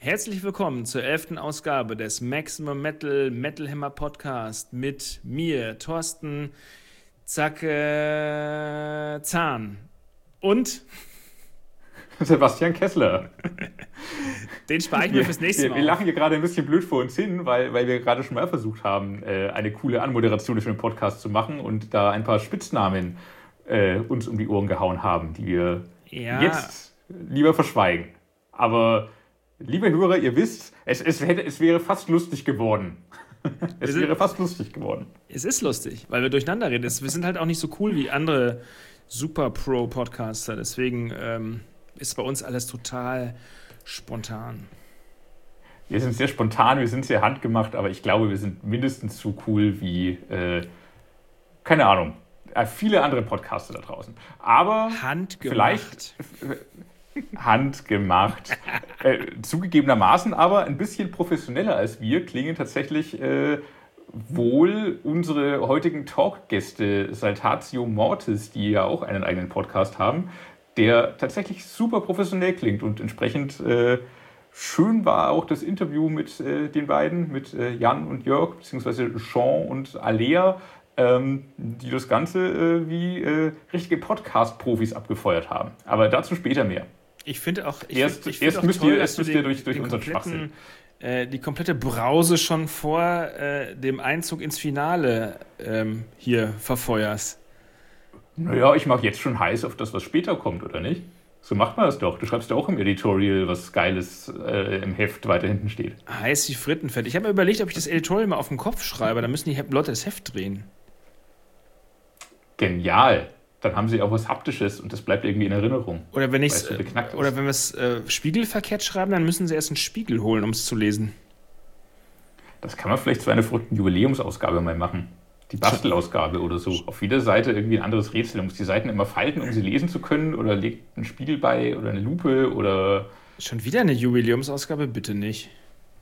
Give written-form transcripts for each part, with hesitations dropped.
Herzlich willkommen zur 11. Ausgabe des Maximum Metal Hammer Podcast mit mir, Thorsten Zahn und Sebastian Kessler. Den spare ich mir fürs nächste Mal. Wir lachen hier gerade ein bisschen blöd vor uns hin, weil wir gerade schon mal versucht haben, eine coole Anmoderation für den Podcast zu machen und da ein paar Spitznamen uns um die Ohren gehauen haben, die wir jetzt lieber verschweigen. Aber, liebe Hörer, ihr wisst, es wäre fast lustig geworden. Es ist lustig, weil wir durcheinander reden. Wir sind halt auch nicht so cool wie andere Super-Pro-Podcaster. Deswegen ist bei uns alles total spontan. Wir sind sehr spontan, wir sind sehr handgemacht, aber ich glaube, wir sind mindestens so cool wie, keine Ahnung, viele andere Podcaster da draußen. Aber handgemacht. Handgemacht. Zugegebenermaßen aber ein bisschen professioneller als wir klingen tatsächlich wohl unsere heutigen Talkgäste Saltatio Mortis, die ja auch einen eigenen Podcast haben, der tatsächlich super professionell klingt und entsprechend schön war auch das Interview mit den beiden, mit Jan und Jörg, beziehungsweise Sean und Alea, die das Ganze wie richtige Podcast-Profis abgefeuert haben. Aber dazu später mehr. Ich finde auch, erst müsst ihr durch unseren Schwachsinn. Die komplette Brause schon vor dem Einzug ins Finale hier verfeuerst. Naja, ich mache jetzt schon heiß auf das, was später kommt, oder nicht? So macht man das doch. Du schreibst ja auch im Editorial, was Geiles im Heft weiter hinten steht. Heiß wie Frittenfett. Ich habe mir überlegt, ob ich das Editorial mal auf den Kopf schreibe. Dann müssen die Leute das Heft drehen. Genial. Dann haben sie auch was Haptisches und das bleibt irgendwie in Erinnerung. Oder wenn wir es spiegelverkehrt schreiben, dann müssen sie erst einen Spiegel holen, um es zu lesen. Das kann man vielleicht zu einer verrückten Jubiläumsausgabe mal machen. Die Bastelausgabe oder so. Auf jeder Seite irgendwie ein anderes Rätsel. Man muss die Seiten immer falten, um sie lesen zu können. Oder legt einen Spiegel bei oder eine Lupe oder... Schon wieder eine Jubiläumsausgabe? Bitte nicht.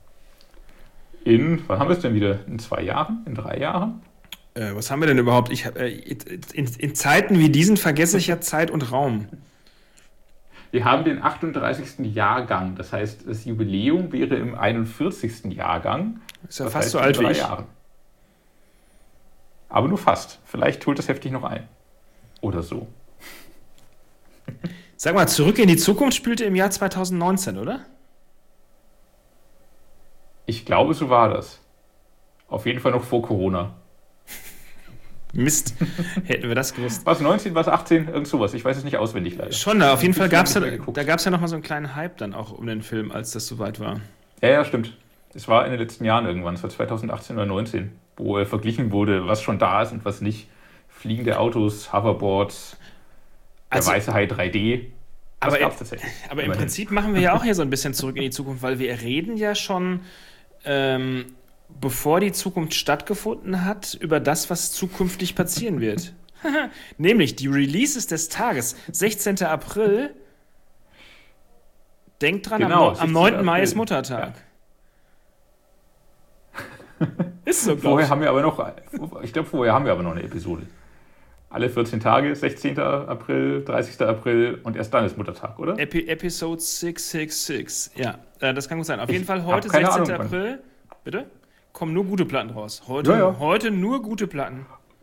Wann haben wir es denn wieder? In 2 Jahren? In 3 Jahren? Was haben wir denn überhaupt? In Zeiten wie diesen vergesse ich ja Zeit und Raum. Wir haben den 38. Jahrgang. Das heißt, das Jubiläum wäre im 41. Jahrgang. Ist ja fast so alt wie ich. Jahren. Aber nur fast. Vielleicht holt das heftig noch ein. Oder so. Sag mal, Zurück in die Zukunft spielte im Jahr 2019, oder? Ich glaube, so war das. Auf jeden Fall noch vor Corona. Mist, hätten wir das gewusst. Was, 19, was 18, irgend sowas. Ich weiß es nicht auswendig leider. Schon, auf jeden Fall gab es ja nochmal so einen kleinen Hype dann auch um den Film, als das soweit war. Ja, stimmt. Es war in den letzten Jahren irgendwann, es war 2018 oder 2019, wo verglichen wurde, was schon da ist und was nicht. Fliegende Autos, Hoverboards, der weiße Hai 3D. Das gab's tatsächlich. Aber im Prinzip machen wir ja auch hier so ein bisschen Zurück in die Zukunft, weil wir reden ja schon, bevor die Zukunft stattgefunden hat, über das, was zukünftig passieren wird. Nämlich die Releases des Tages. 16. April. Denkt dran, genau, am 9. Mai ist Muttertag. Ja. Ist so, vorher haben wir aber noch eine Episode. Alle 14 Tage, 16. April, 30. April und erst dann ist Muttertag, oder? Episode 666. Ja, das kann gut sein. Auf jeden Fall heute, 16. April. Bitte? Kommen nur gute Platten raus. Heute nur gute Platten.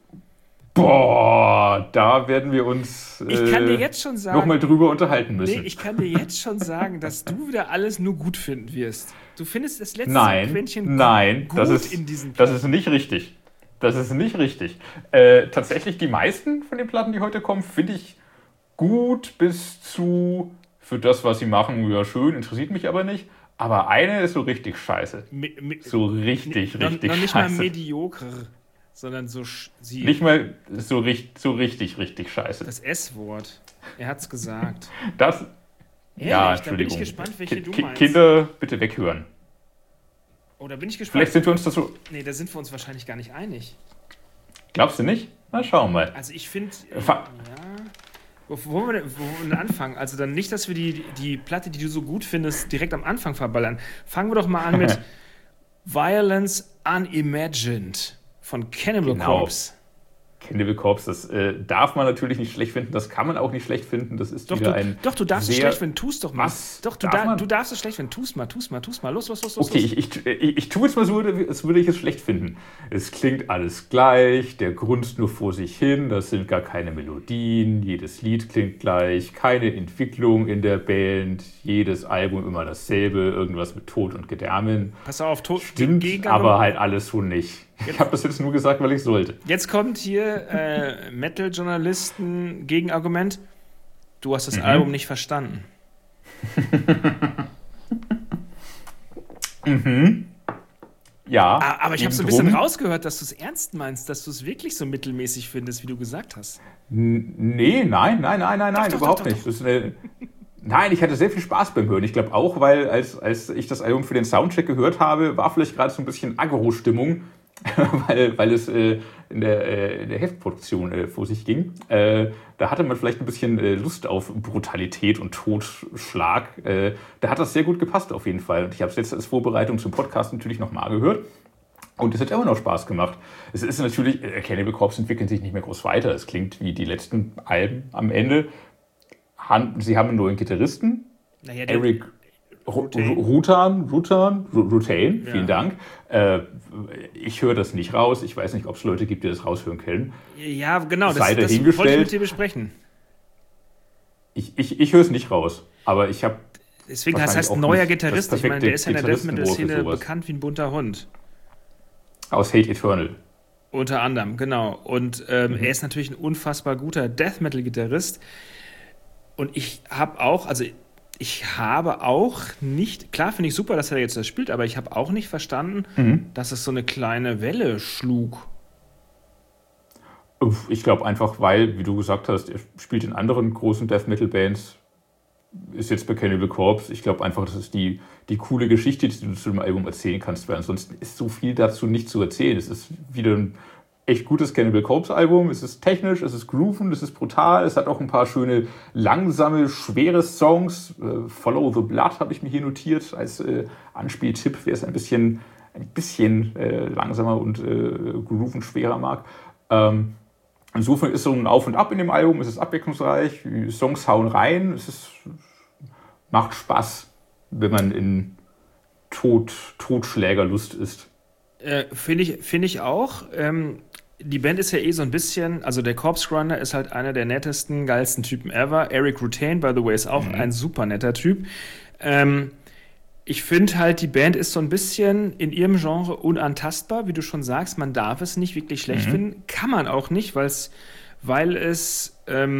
Boah, da werden wir uns nochmal drüber unterhalten müssen. Nee, ich kann dir jetzt schon sagen, dass du wieder alles nur gut finden wirst. Du findest das letzte Quäntchen gut in diesen Platten. Das ist nicht richtig. Das ist nicht richtig. Tatsächlich die meisten von den Platten, die heute kommen, finde ich gut bis zu, für das, was sie machen, ja schön, interessiert mich aber nicht. Aber eine ist so richtig scheiße. So richtig scheiße. Noch nicht mal mediocre, sondern so... Nicht mal so richtig scheiße. Das S-Wort. Er hat's gesagt. Das... Ehrlich? Ja, Entschuldigung. Da bin ich gespannt, welche du meinst. Kinder, bitte weghören. Oh, da bin ich gespannt. Vielleicht sind wir uns das so... Nee, da sind wir uns wahrscheinlich gar nicht einig. Glaubst du nicht? Na, schauen wir mal. Also ich finde... Ja... Wo wollen wir denn anfangen? Also dann nicht, dass wir die Platte, die du so gut findest, direkt am Anfang verballern. Fangen wir doch mal an mit Violence Unimagined von Cannibal Corpse. Cannibal Corpse, das darf man natürlich nicht schlecht finden, das kann man auch nicht schlecht finden, das ist Doch, wieder du darfst es schlecht finden, tust doch mal. Was? Doch, du darfst es schlecht finden, tust mal. Los. Okay, ich tue es mal so, als würde ich es schlecht finden. Es klingt alles gleich, der grunzt nur vor sich hin, das sind gar keine Melodien, jedes Lied klingt gleich, keine Entwicklung in der Band, jedes Album immer dasselbe, irgendwas mit Tod und Gedärmen. Pass auf, stimmt, aber halt alles so nicht. Ich habe das jetzt nur gesagt, weil ich sollte. Jetzt kommt hier Metal-Journalisten Gegenargument. Du hast das Album nicht verstanden. Ja. Aber ich habe so ein bisschen rausgehört, dass du es ernst meinst, dass du es wirklich so mittelmäßig findest, wie du gesagt hast. Nein, überhaupt nicht. Nein, ich hatte sehr viel Spaß beim Hören. Ich glaube auch, weil als ich das Album für den Soundcheck gehört habe, war vielleicht gerade so ein bisschen Agro-Stimmung, weil es in der Heftproduktion vor sich ging. Da hatte man vielleicht ein bisschen Lust auf Brutalität und Totschlag. Da hat das sehr gut gepasst auf jeden Fall. Und ich habe es jetzt als Vorbereitung zum Podcast natürlich nochmal gehört. Und es hat immer noch Spaß gemacht. Es ist natürlich, Cannibal Corpse entwickeln sich nicht mehr groß weiter. Es klingt wie die letzten Alben am Ende. Sie haben einen neuen Gitarristen, Eric Rutan, vielen Dank. Ich höre das nicht raus. Ich weiß nicht, ob es Leute gibt, die das raushören können. Ja, genau, das wollte ich mit dir besprechen. Ich höre es nicht raus, aber ich habe... Deswegen heißt neuer Gitarrist. Ich meine, der ist ja in der Death Metal-Szene bekannt wie ein bunter Hund. Aus Hate Eternal. Unter anderem, genau. Und er ist natürlich ein unfassbar guter Death Metal-Gitarrist. Und ich habe auch nicht, klar finde ich super, dass er jetzt das spielt, aber ich habe auch nicht verstanden, dass es so eine kleine Welle schlug. Ich glaube einfach, weil, wie du gesagt hast, er spielt in anderen großen Death-Metal-Bands, ist jetzt bei Cannibal Corpse. Ich glaube einfach, das ist die coole Geschichte, die du zu dem Album erzählen kannst, weil ansonsten ist so viel dazu nicht zu erzählen. Es ist wieder ein echt gutes Cannibal Corpse Album. Es ist technisch, es ist grooven, es ist brutal. Es hat auch ein paar schöne, langsame, schwere Songs. Follow the Blood habe ich mir hier notiert als Anspieltipp, wer es ein bisschen langsamer und grooven schwerer mag. Insofern ist so ein Auf und Ab in dem Album. Es ist abwechslungsreich, die Songs hauen rein. Macht Spaß, wenn man in Totschlägerlust ist. Finde ich auch. Die Band ist ja so ein bisschen, also der Corpse Grinder ist halt einer der nettesten, geilsten Typen ever. Eric Rutain, by the way, ist auch ein super netter Typ. Ich finde halt, die Band ist so ein bisschen in ihrem Genre unantastbar, wie du schon sagst. Man darf es nicht wirklich schlecht finden. Kann man auch nicht, weil es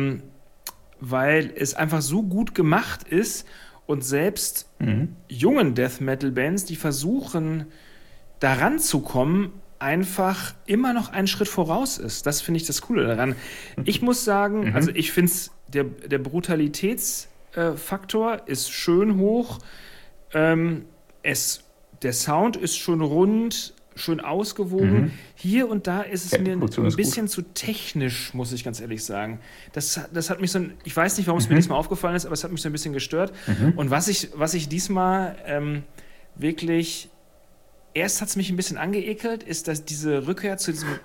einfach so gut gemacht ist und selbst jungen Death Metal Bands, die versuchen, daran zu kommen, einfach immer noch einen Schritt voraus ist. Das finde ich das Coole daran. Ich muss sagen, also ich finde es, der Brutalitätsfaktor ist schön hoch. Der Sound ist schon rund, schön ausgewogen. Hier und da ist es mir ein bisschen zu technisch, muss ich ganz ehrlich sagen. Das hat mich ich weiß nicht, warum es mir diesmal aufgefallen ist, aber es hat mich so ein bisschen gestört. Und was ich diesmal wirklich... Erst hat es mich ein bisschen angeekelt, ist, dass diese Rückkehr zu diesem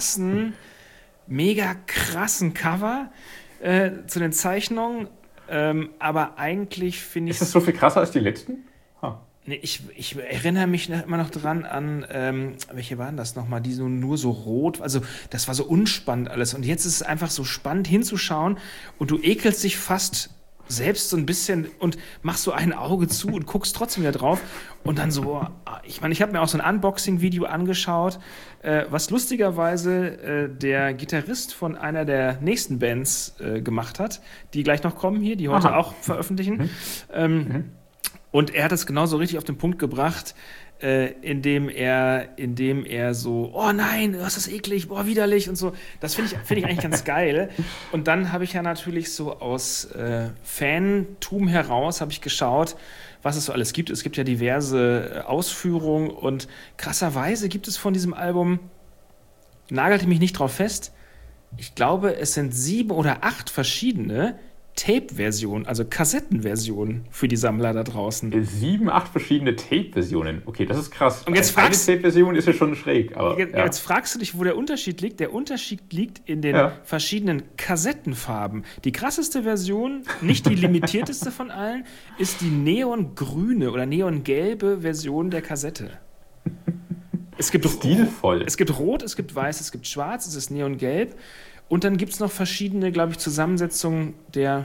mega krassen Cover, zu den Zeichnungen, aber eigentlich finde ich... Ist das so viel krasser als die letzten? Nee, ich erinnere mich immer noch dran an, welche waren das nochmal, die nur so rot, also das war so unspannend alles und jetzt ist es einfach so spannend hinzuschauen und du ekelst dich fast selbst so ein bisschen und machst so ein Auge zu und guckst trotzdem wieder drauf und dann so, ich meine, ich habe mir auch so ein Unboxing-Video angeschaut, was lustigerweise der Gitarrist von einer der nächsten Bands gemacht hat, die gleich noch kommen hier, die heute auch veröffentlichen. Und er hat es genauso richtig auf den Punkt gebracht, indem er so, oh nein, was ist das eklig, boah, widerlich und so. Das finde ich eigentlich ganz geil. Und dann habe ich ja natürlich so aus Fantum heraus, habe ich geschaut, was es so alles gibt. Es gibt ja diverse Ausführungen und krasserweise gibt es von diesem Album, nagelte mich nicht drauf fest, ich glaube, es sind 7 oder 8 verschiedene, Tape-Versionen, also Kassettenversionen für die Sammler da draußen. 7, 8 verschiedene Tape-Versionen. Okay, das ist krass. Und jetzt eine Tape-Version ist ja schon schräg. Aber, jetzt fragst du dich, wo der Unterschied liegt. Der Unterschied liegt in den verschiedenen Kassettenfarben. Die krasseste Version, nicht die limitierteste von allen, ist die neongrüne oder neongelbe Version der Kassette. Es gibt stilvoll. Es gibt Rot, es gibt Weiß, es gibt Schwarz, es ist neongelb. Und dann gibt es noch verschiedene, glaube ich, Zusammensetzungen der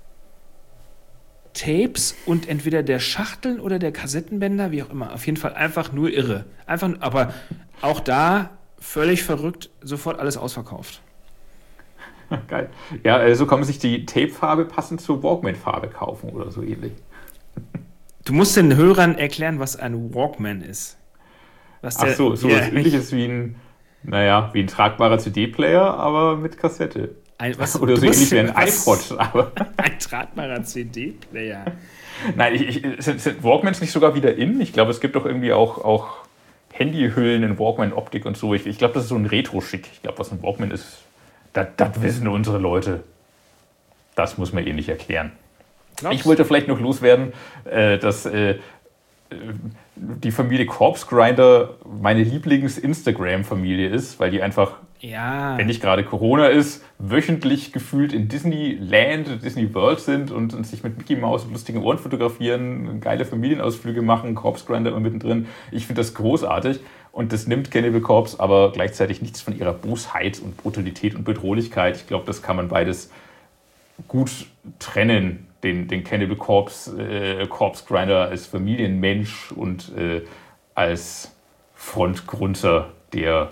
Tapes und entweder der Schachteln oder der Kassettenbänder, wie auch immer. Auf jeden Fall einfach nur irre. Aber auch da völlig verrückt, sofort alles ausverkauft. Geil. Ja, so kann man sich die Tape-Farbe passend zur Walkman-Farbe kaufen oder so ähnlich. Du musst den Hörern erklären, was ein Walkman ist. Was so ähnliches wie ein tragbarer CD-Player, aber mit Kassette. Oder so ähnlich wie ein iPod. Ein tragbarer CD-Player. Nein, sind Walkmans nicht sogar wieder in? Ich glaube, es gibt doch irgendwie auch Handyhüllen in Walkman-Optik und so. Ich glaube, das ist so ein Retro-Schick. Ich glaube, was ein Walkman ist, das wissen unsere Leute. Das muss man nicht erklären. Glaubst? Ich wollte vielleicht noch loswerden, dass die Familie Corpse Grinder meine Lieblings-Instagram-Familie ist, weil die einfach, wenn nicht gerade Corona ist, wöchentlich gefühlt in Disneyland, Disney World sind und sich mit Mickey Mouse und lustigen Ohren fotografieren, geile Familienausflüge machen, Corpse Grinder immer mittendrin. Ich finde das großartig und das nimmt Cannibal Corpse aber gleichzeitig nichts von ihrer Bosheit und Brutalität und Bedrohlichkeit. Ich glaube, das kann man beides gut trennen. Den Cannibal Corpse Grinder als Familienmensch und als Frontgrunzer der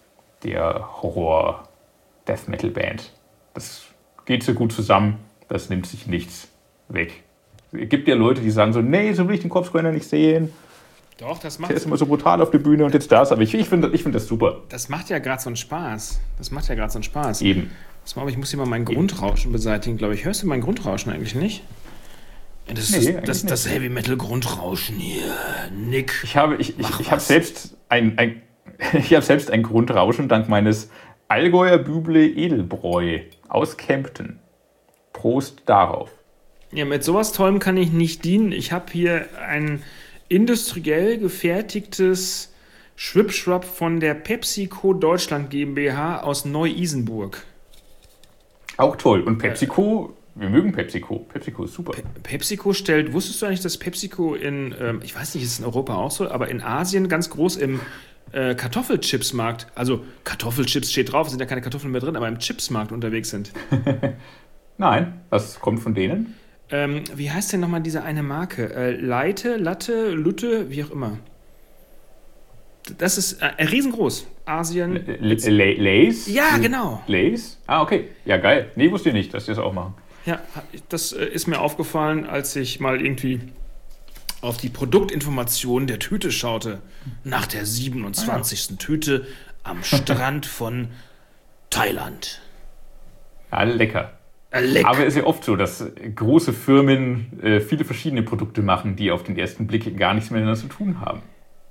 Horror-Death-Metal-Band. Das geht so gut zusammen, das nimmt sich nichts weg. Es gibt ja Leute, die sagen so, nee, so will ich den Corpse Grinder nicht sehen. Doch, das macht... Der ist immer so brutal auf der Bühne und jetzt das, aber ich finde das super. Das macht ja gerade so einen Spaß. Eben. Ich muss hier mal mein Grundrauschen beseitigen, glaube ich. Hörst du mein Grundrauschen eigentlich nicht? Das Heavy Metal Grundrauschen hier, Nick. Ich habe selbst ein Grundrauschen dank meines Allgäuer Büble Edelbräu aus Kempten. Prost darauf. Ja, mit sowas Tollem kann ich nicht dienen. Ich habe hier ein industriell gefertigtes Schwipschwapp von der PepsiCo Deutschland GmbH aus Neu-Isenburg. Auch toll. Und PepsiCo, wir mögen PepsiCo. PepsiCo ist super. PepsiCo wusstest du eigentlich, dass PepsiCo ich weiß nicht, ist es in Europa auch so, aber in Asien ganz groß im Kartoffelchipsmarkt, also Kartoffelchips steht drauf, sind ja keine Kartoffeln mehr drin, aber im Chipsmarkt unterwegs sind. Nein, was kommt von denen? Wie heißt denn nochmal diese eine Marke? Latte, Lutte, wie auch immer. Das ist riesengroß. Asien. Lays? Ja, genau. Lays? Ah, okay. Ja, geil. Nee, wusste ich nicht, dass die das auch machen. Ja, das ist mir aufgefallen, als ich mal irgendwie auf die Produktinformationen der Tüte schaute. Nach der 27. Tüte am Strand von Thailand. Ja, lecker. Aber es ist ja oft so, dass große Firmen viele verschiedene Produkte machen, die auf den ersten Blick gar nichts miteinander zu tun haben.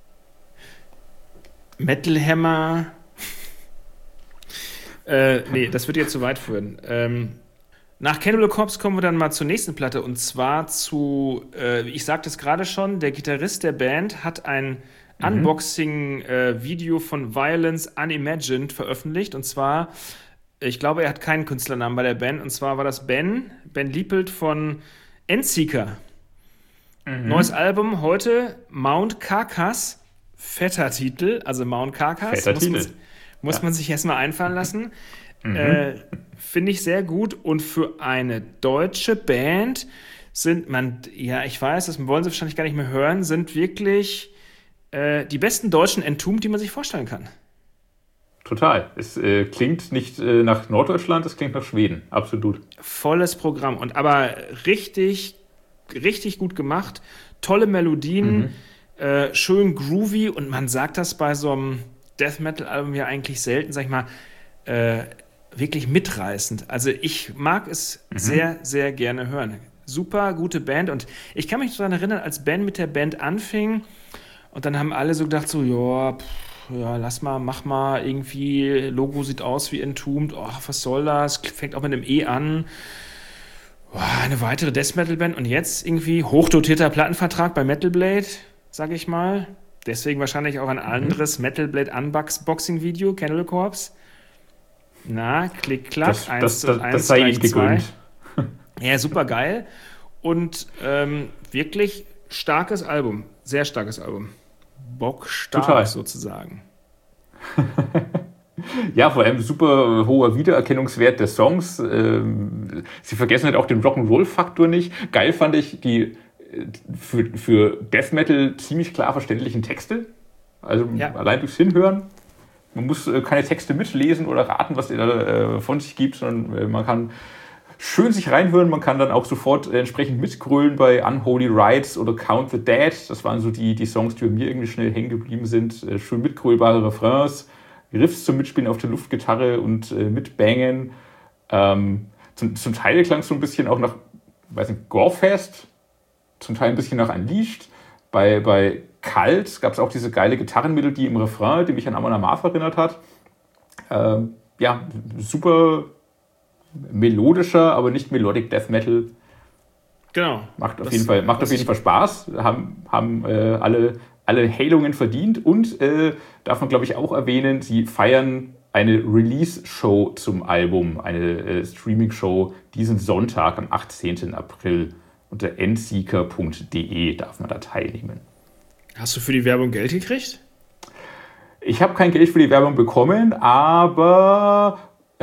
Metal Hammer. Nee, das wird jetzt zu weit führen. Nach Cannibal Corpse kommen wir dann mal zur nächsten Platte und zwar zu, ich sagte es gerade schon, der Gitarrist der Band hat ein Unboxing-Video von Violence Unimagined veröffentlicht und zwar, ich glaube, er hat keinen Künstlernamen bei der Band und zwar war das Ben Liepelt von Endseeker. Neues Album heute, Mount Carcass. Fetter Titel, also Mount Carcass. Muss man sich erstmal einfallen lassen. Finde ich sehr gut. Und für eine deutsche Band ich weiß, das wollen sie wahrscheinlich gar nicht mehr hören, sind wirklich die besten deutschen Entombed, die man sich vorstellen kann. Total. Es klingt nicht nach Norddeutschland, es klingt nach Schweden. Absolut. Volles Programm. Aber richtig, richtig gut gemacht. Tolle Melodien. Schön groovy und man sagt das bei so einem Death-Metal-Album ja eigentlich selten, sag ich mal, wirklich mitreißend. Also ich mag es sehr, sehr gerne hören. Super gute Band und ich kann mich daran erinnern, als Ben mit der Band anfing und dann haben alle so gedacht, so, lass mal, mach mal, irgendwie, Logo sieht aus wie Entombed, was soll das, fängt auch mit einem E an. Eine weitere Death Metal Band und jetzt irgendwie hochdotierter Plattenvertrag bei Metal Blade, sag ich mal. Deswegen wahrscheinlich auch ein anderes Metal Blade Unboxing Video, Cannibal Corpse. Na, klick, klack, 1:1, das sei ihm gegönnt. Ja, super geil. Und wirklich starkes Album. Sehr starkes Album. Bockstark Total. Sozusagen. Ja, vor allem super hoher Wiedererkennungswert der Songs. Sie vergessen halt auch den Rock'n'Roll-Faktor nicht. Geil fand ich die für Death Metal ziemlich klar verständlichen Texte. Also allein durchs Hinhören. Man muss keine Texte mitlesen oder raten, was er da von sich gibt, sondern man kann schön sich reinhören. Man kann dann auch sofort entsprechend mitgrölen bei Unholy Rites oder Count the Dead. Das waren so die Songs, die bei mir irgendwie schnell hängen geblieben sind. Schön mitgrölbare Refrains, Riffs zum Mitspielen auf der Luftgitarre und mitbangen. Zum Teil klang es so ein bisschen auch nach, weiß nicht, Gorefest, zum Teil ein bisschen nach Unleashed. Bei Kalt gab es auch diese geile Gitarrenmelodie im Refrain, die mich an Amon Amarth erinnert hat. Super melodischer, aber nicht Melodic Death Metal. Genau. Macht auf jeden Fall Spaß. Haben alle Hailungen verdient und darf man, glaube ich, auch erwähnen, sie feiern eine Release-Show zum Album, eine Streaming-Show diesen Sonntag am 18. April. Unter endseeker.de darf man da teilnehmen. Hast du für die Werbung Geld gekriegt? Ich habe kein Geld für die Werbung bekommen, aber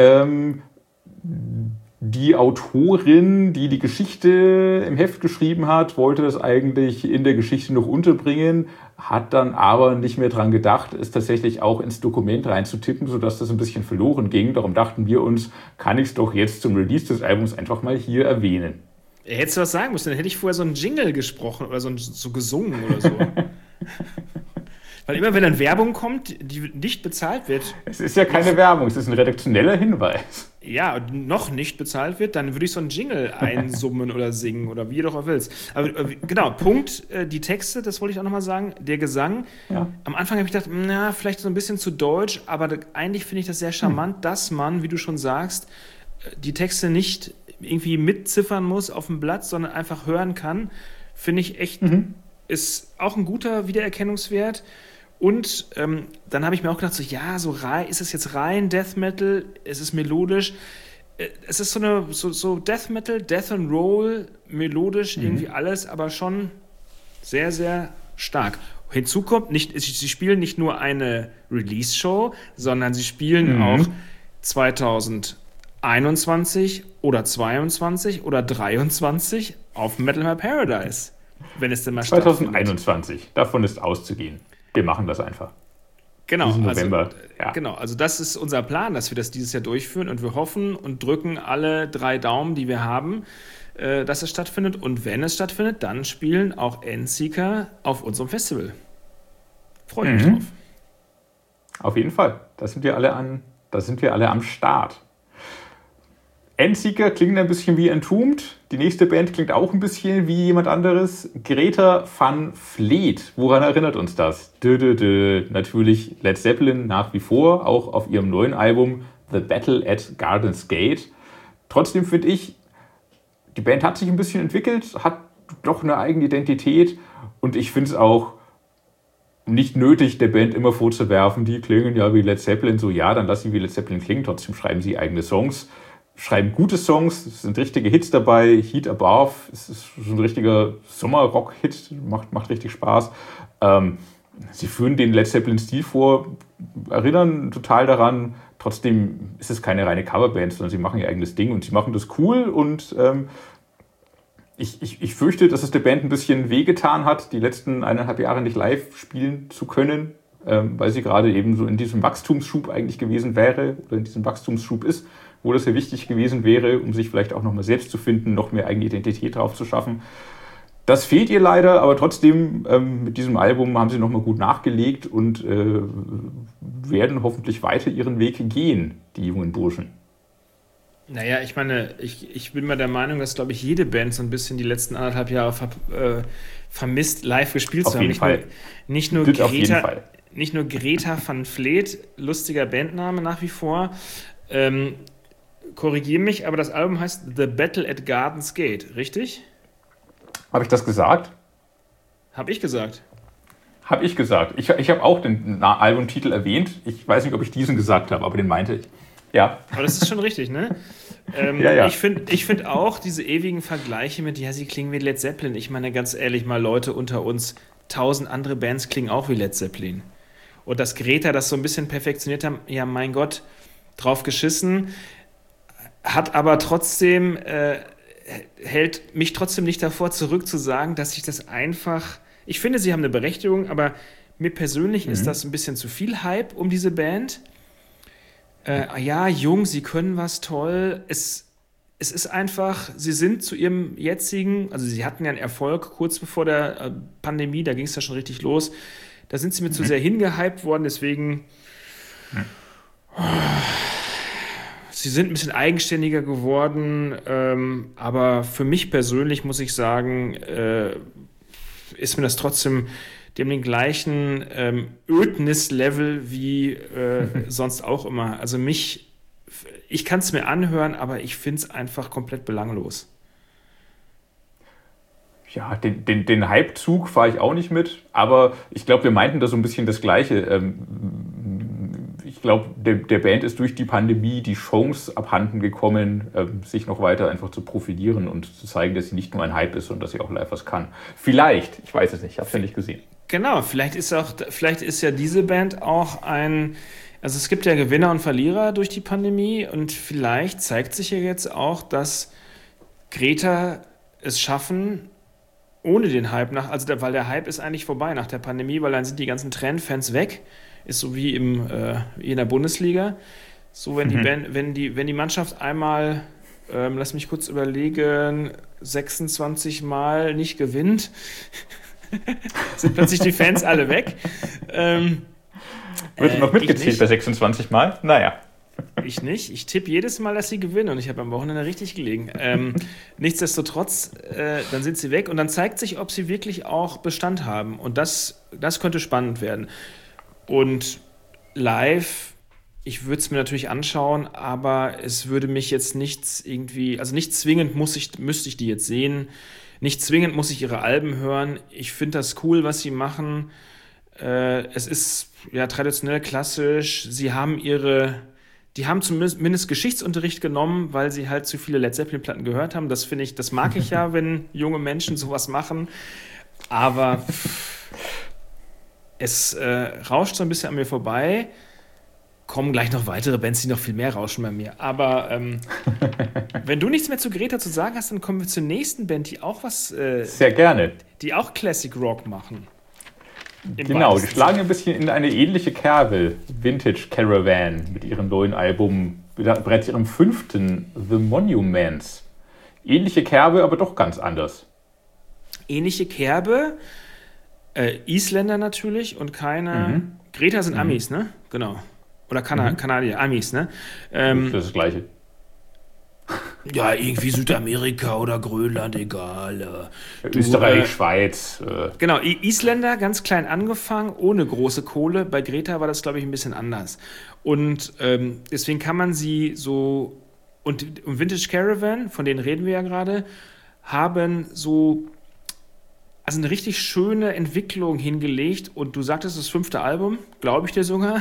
die Autorin, die die Geschichte im Heft geschrieben hat, wollte das eigentlich in der Geschichte noch unterbringen, hat dann aber nicht mehr dran gedacht, es tatsächlich auch ins Dokument reinzutippen, sodass das ein bisschen verloren ging. Darum dachten wir uns, kann ich es doch jetzt zum Release des Albums einfach mal hier erwähnen. Hättest du was sagen müssen, dann hätte ich vorher so einen Jingle gesprochen oder so gesungen oder so. Weil immer, wenn dann Werbung kommt, die nicht bezahlt wird. Es ist ja keine Werbung, es ist ein redaktioneller Hinweis. Ja, noch nicht bezahlt wird, dann würde ich so einen Jingle einsummen oder singen oder wie du doch auch willst. Aber genau, Punkt, die Texte, das wollte ich auch nochmal sagen, der Gesang. Ja. Am Anfang habe ich gedacht, na, vielleicht so ein bisschen zu deutsch, aber eigentlich finde ich das sehr charmant, dass man, wie du schon sagst, die Texte nicht irgendwie mitziffern muss auf dem Blatt, sondern einfach hören kann, finde ich echt, ist auch ein guter Wiedererkennungswert. Und dann habe ich mir auch gedacht, ist es jetzt rein Death Metal, es ist melodisch, es ist so Death Metal, Death and Roll, melodisch, irgendwie alles, aber schon sehr, sehr stark. Hinzu kommt, sie spielen nicht nur eine Release-Show, sondern sie spielen auch 2021 oder 22 oder 23 auf Metal Hammer Paradise, wenn es denn mal 2021, davon ist auszugehen. Wir machen das einfach. Genau, November. Genau, also das ist unser Plan, dass wir das dieses Jahr durchführen und wir hoffen und drücken alle 3 Daumen, die wir haben, dass es stattfindet. Und wenn es stattfindet, dann spielen auch Endseeker auf unserem Festival. Freue mich drauf. Auf jeden Fall. Da sind wir alle am Start. Endseeker klingt ein bisschen wie Entombed. Die nächste Band klingt auch ein bisschen wie jemand anderes. Greta Van Fleet. Woran erinnert uns das? Natürlich Led Zeppelin nach wie vor, auch auf ihrem neuen Album The Battle at Garden's Gate. Trotzdem finde ich, die Band hat sich ein bisschen entwickelt, hat doch eine eigene Identität und ich finde es auch nicht nötig, der Band immer vorzuwerfen, die klingen ja wie Led Zeppelin. So, ja, dann lass sie wie Led Zeppelin klingen, trotzdem schreiben sie eigene Songs. Schreiben gute Songs, es sind richtige Hits dabei. Heat Above, es ist so ein richtiger Sommerrock-Hit, macht richtig Spaß. Sie führen den Led Zeppelin-Stil vor, erinnern total daran. Trotzdem ist es keine reine Coverband, sondern sie machen ihr eigenes Ding und sie machen das cool. Und ich fürchte, dass es der Band ein bisschen wehgetan hat, die letzten 1,5 Jahre nicht live spielen zu können, weil sie gerade eben so in diesem Wachstumsschub eigentlich gewesen wäre oder in diesem Wachstumsschub ist, wo das sehr wichtig gewesen wäre, um sich vielleicht auch nochmal selbst zu finden, noch mehr eigene Identität drauf zu schaffen. Das fehlt ihr leider, aber trotzdem mit diesem Album haben sie nochmal gut nachgelegt und werden hoffentlich weiter ihren Weg gehen, die jungen Burschen. Naja, ich meine, ich bin mal der Meinung, dass, glaube ich, jede Band so ein bisschen die letzten 1,5 Jahre vermisst, live gespielt zu haben. Nicht nur Greta Van Fleet, lustiger Bandname nach wie vor, korrigiere mich, aber das Album heißt The Battle at Gardens Gate, richtig? Habe ich das gesagt? Habe ich gesagt. Habe ich gesagt. Ich habe auch den Albumtitel erwähnt. Ich weiß nicht, ob ich diesen gesagt habe, aber den meinte ich. Ja. Aber das ist schon richtig, ne? Ja. Ich find auch diese ewigen Vergleiche mit, ja, sie klingen wie Led Zeppelin. Ich meine, ganz ehrlich, mal Leute unter uns, 1000 andere Bands klingen auch wie Led Zeppelin. Und dass Greta das so ein bisschen perfektioniert haben, ja, mein Gott, drauf geschissen, hat aber trotzdem, hält mich trotzdem nicht davor zurück zu sagen, dass ich das einfach, ich finde, sie haben eine Berechtigung, aber mir persönlich ist das ein bisschen zu viel Hype um diese Band. Ja, jung, sie können was, toll. Es ist einfach, sie sind zu ihrem jetzigen, also sie hatten ja einen Erfolg kurz bevor der Pandemie, da ging es ja schon richtig los. Da sind sie mir zu sehr hingehypt worden, deswegen sie sind ein bisschen eigenständiger geworden, aber für mich persönlich muss ich sagen, ist mir das trotzdem, die haben den gleichen Ödnis-Level wie sonst auch immer. Also ich kann es mir anhören, aber ich finde es einfach komplett belanglos. Ja, den Hype-Zug fahre ich auch nicht mit, aber ich glaube, wir meinten da so ein bisschen das Gleiche. Ich glaube, der Band ist durch die Pandemie die Chance abhanden gekommen, sich noch weiter einfach zu profilieren und zu zeigen, dass sie nicht nur ein Hype ist und dass sie auch live was kann. Vielleicht, ich weiß es nicht, ich habe es ja nicht gesehen. Genau, vielleicht ist ja diese Band auch also es gibt ja Gewinner und Verlierer durch die Pandemie und vielleicht zeigt sich ja jetzt auch, dass Greta es schaffen, ohne den Hype weil der Hype ist eigentlich vorbei nach der Pandemie, weil dann sind die ganzen Trend-Fans weg. Ist so wie in der Bundesliga. So, wenn die Mannschaft einmal, lass mich kurz überlegen, 26 Mal nicht gewinnt, sind plötzlich die Fans alle weg. Wird noch mitgezählt bei 26 Mal? Naja. Ich nicht. Ich tippe jedes Mal, dass sie gewinnen und ich habe am Wochenende richtig gelegen. Nichtsdestotrotz, dann sind sie weg und dann zeigt sich, ob sie wirklich auch Bestand haben. Und das könnte spannend werden. Und live, ich würde es mir natürlich anschauen, aber es würde mich jetzt nichts irgendwie, also nicht zwingend müsste ich die jetzt sehen. Nicht zwingend muss ich ihre Alben hören. Ich finde das cool, was sie machen. Es ist ja traditionell klassisch. Die haben zumindest Geschichtsunterricht genommen, weil sie halt zu viele Led Zeppelin-Platten gehört haben. Das mag ich ja, wenn junge Menschen sowas machen. Aber es rauscht so ein bisschen an mir vorbei. Kommen gleich noch weitere Bands, die noch viel mehr rauschen bei mir. Aber wenn du nichts mehr zu Greta zu sagen hast, dann kommen wir zur nächsten Band, die auch sehr gerne. Die auch Classic Rock machen. Genau, die schlagen ein bisschen in eine ähnliche Kerbe. Vintage Caravan mit ihrem neuen Album, bereits ihrem 5. The Monuments. Ähnliche Kerbe, aber doch ganz anders. Ähnliche Kerbe, Isländer natürlich und keine. Greta sind Amis, ne? Genau. Oder Kanadier, Amis, ne? Das ist das Gleiche. Ja, irgendwie Südamerika oder Grönland, egal. Österreich, Schweiz. Genau, Isländer, ganz klein angefangen, ohne große Kohle. Bei Greta war das, glaube ich, ein bisschen anders. Und deswegen kann man sie so. Und Vintage Caravan, von denen reden wir ja gerade, haben so. Also eine richtig schöne Entwicklung hingelegt. Und du sagtest, das 5. Album, glaube ich dir sogar.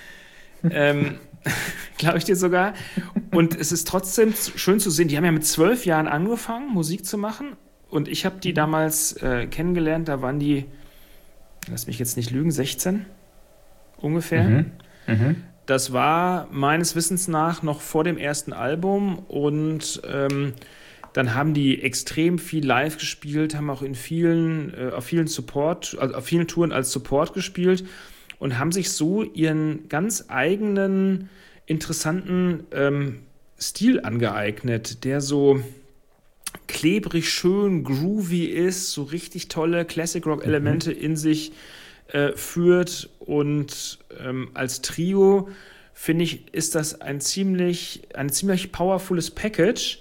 Glaube ich dir sogar. Und es ist trotzdem schön zu sehen, die haben ja mit 12 Jahren angefangen, Musik zu machen. Und ich habe die damals kennengelernt, da waren die, lass mich jetzt nicht lügen, 16 ungefähr. Das war meines Wissens nach noch vor dem ersten Album und dann haben die extrem viel live gespielt, haben auch auf vielen Touren als Support gespielt und haben sich so ihren ganz eigenen, interessanten Stil angeeignet, der so klebrig, schön, groovy ist, so richtig tolle Classic-Rock-Elemente in sich führt. Und als Trio, finde ich, ist das ein ziemlich powerfules Package.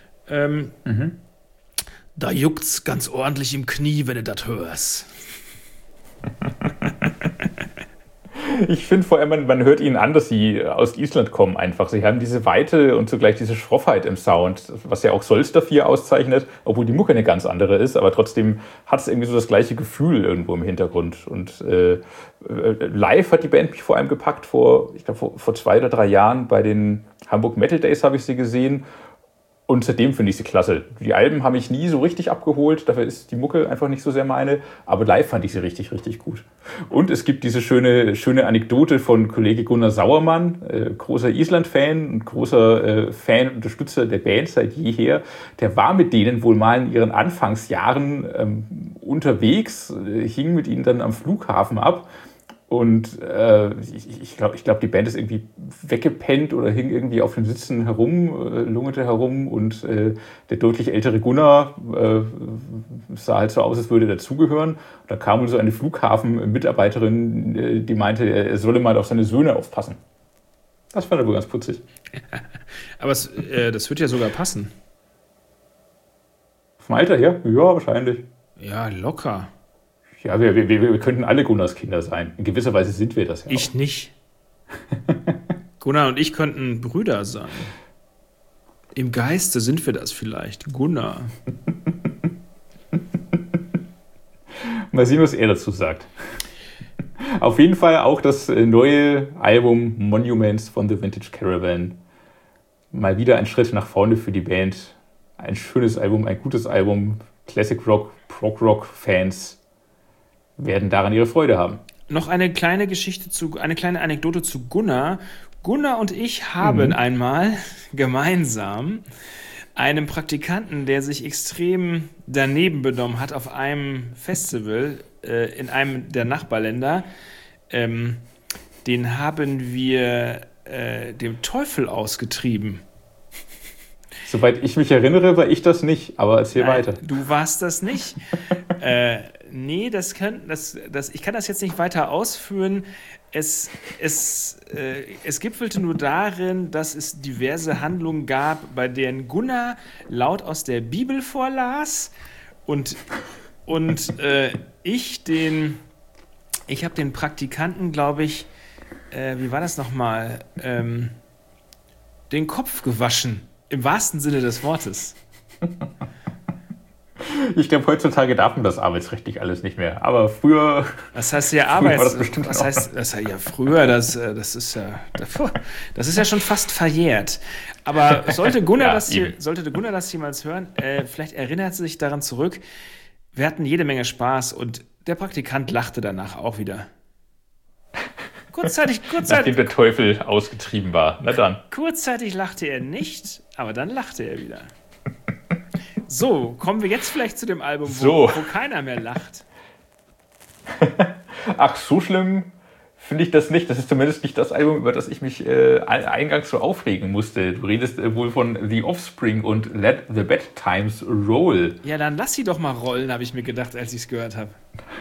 Da juckt's ganz ordentlich im Knie, wenn du das hörst. Ich finde vor allem, man hört ihnen an, dass sie aus Island kommen einfach. Sie haben diese Weite und zugleich diese Schroffheit im Sound, was ja auch Solster 4 auszeichnet, obwohl die Mucke eine ganz andere ist, aber trotzdem hat es irgendwie so das gleiche Gefühl irgendwo im Hintergrund. Und live hat die Band mich vor allem gepackt, ich glaube vor 2 oder 3 Jahren bei den Hamburg Metal Days habe ich sie gesehen. Und seitdem finde ich sie klasse. Die Alben haben mich nie so richtig abgeholt, dafür ist die Mucke einfach nicht so sehr meine, aber live fand ich sie richtig, richtig gut. Und es gibt diese schöne Anekdote von Kollege Gunnar Sauermann, großer Island-Fan und großer Fan und Unterstützer der Band seit jeher. Der war mit denen wohl mal in ihren Anfangsjahren unterwegs, hing mit ihnen dann am Flughafen ab. Und ich glaube, die Band ist irgendwie weggepennt oder hing irgendwie auf den Sitzen herum, lungerte herum. Und der deutlich ältere Gunnar sah halt so aus, als würde er dazugehören. Und da kam so eine Flughafenmitarbeiterin, die meinte, er solle mal auf seine Söhne aufpassen. Das fand er wohl ganz putzig. Aber das wird ja sogar passen. Vom Alter her? Ja, wahrscheinlich. Ja, locker. Ja, wir könnten alle Gunnars Kinder sein. In gewisser Weise sind wir das ja Ich auch. Nicht. Gunnar und ich könnten Brüder sein. Im Geiste sind wir das vielleicht. Gunnar. Mal sehen, was er dazu sagt. Auf jeden Fall auch das neue Album Monuments von The Vintage Caravan. Mal wieder ein Schritt nach vorne für die Band. Ein schönes Album, ein gutes Album. Classic Rock, Prog Rock Fans werden daran ihre Freude haben. Noch eine kleine Anekdote zu Gunnar. Gunnar und ich haben einmal gemeinsam einem Praktikanten, der sich extrem daneben benommen hat auf einem Festival in einem der Nachbarländer, den haben wir dem Teufel ausgetrieben. Soweit ich mich erinnere, war ich das nicht, aber erzähl weiter. Du warst das nicht. Nee, ich kann das jetzt nicht weiter ausführen. Es gipfelte nur darin, dass es diverse Handlungen gab, bei denen Gunnar laut aus der Bibel vorlas und ich habe den Praktikanten, glaube ich, wie war das nochmal, den Kopf gewaschen, im wahrsten Sinne des Wortes. Ich glaube, heutzutage darf man das arbeitsrechtlich alles nicht mehr. Aber früher. Das heißt ja war das bestimmt was heißt das ja früher? Das ist ja schon fast verjährt. Aber sollte Gunnar das jemals hören, vielleicht erinnert er sich daran zurück. Wir hatten jede Menge Spaß und der Praktikant lachte danach auch wieder. Kurzzeitig. Nachdem der Teufel ausgetrieben war. Na dann. Kurzzeitig lachte er nicht, aber dann lachte er wieder. So, kommen wir jetzt vielleicht zu dem Album, wo keiner mehr lacht. Ach, so schlimm finde ich das nicht. Das ist zumindest nicht das Album, über das ich mich eingangs so aufregen musste. Du redest wohl von The Offspring und Let the Bad Times Roll. Ja, dann lass sie doch mal rollen, habe ich mir gedacht, als ich es gehört habe.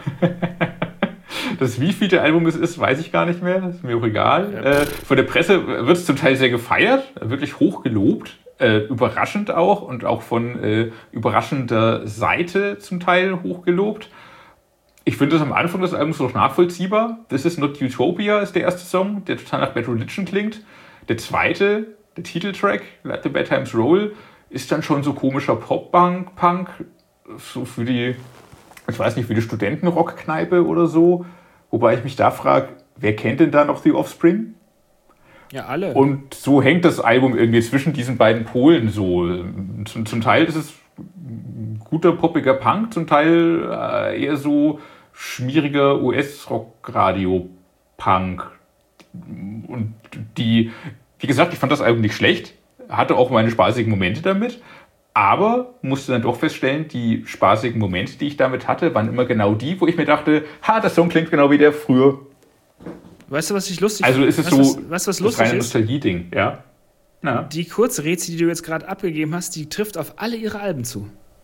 Das wievielte Album es ist, weiß ich gar nicht mehr. Das ist mir auch egal. Ja. Von der Presse wird es zum Teil sehr gefeiert, wirklich hoch gelobt. Überraschend auch und auch von überraschender Seite zum Teil hochgelobt. Ich finde das am Anfang des Albums noch nachvollziehbar. This is Not Utopia ist der erste Song, der total nach Bad Religion klingt. Der zweite, der Titeltrack, Let the Bad Times Roll, ist dann schon so komischer Pop-Punk, so für die, ich weiß nicht, für die Studentenrockkneipe oder so. Wobei ich mich da frage, wer kennt denn da noch The Offspring? Ja, alle. Und so hängt das Album irgendwie zwischen diesen beiden Polen so. Zum Teil ist es guter, poppiger Punk, zum Teil eher so schmieriger US-Rock-Radio-Punk. Und wie gesagt, ich fand das Album nicht schlecht, hatte auch meine spaßigen Momente damit, aber musste dann doch feststellen, die spaßigen Momente, die ich damit hatte, waren immer genau die, wo ich mir dachte, der Song klingt genau wie der früher. Weißt du, was ich lustig finde? Also ist es was das lustig reine ist? Nostalgie-Ding, ja. Die Kurzrätsel, die du jetzt gerade abgegeben hast, die trifft auf alle ihre Alben zu.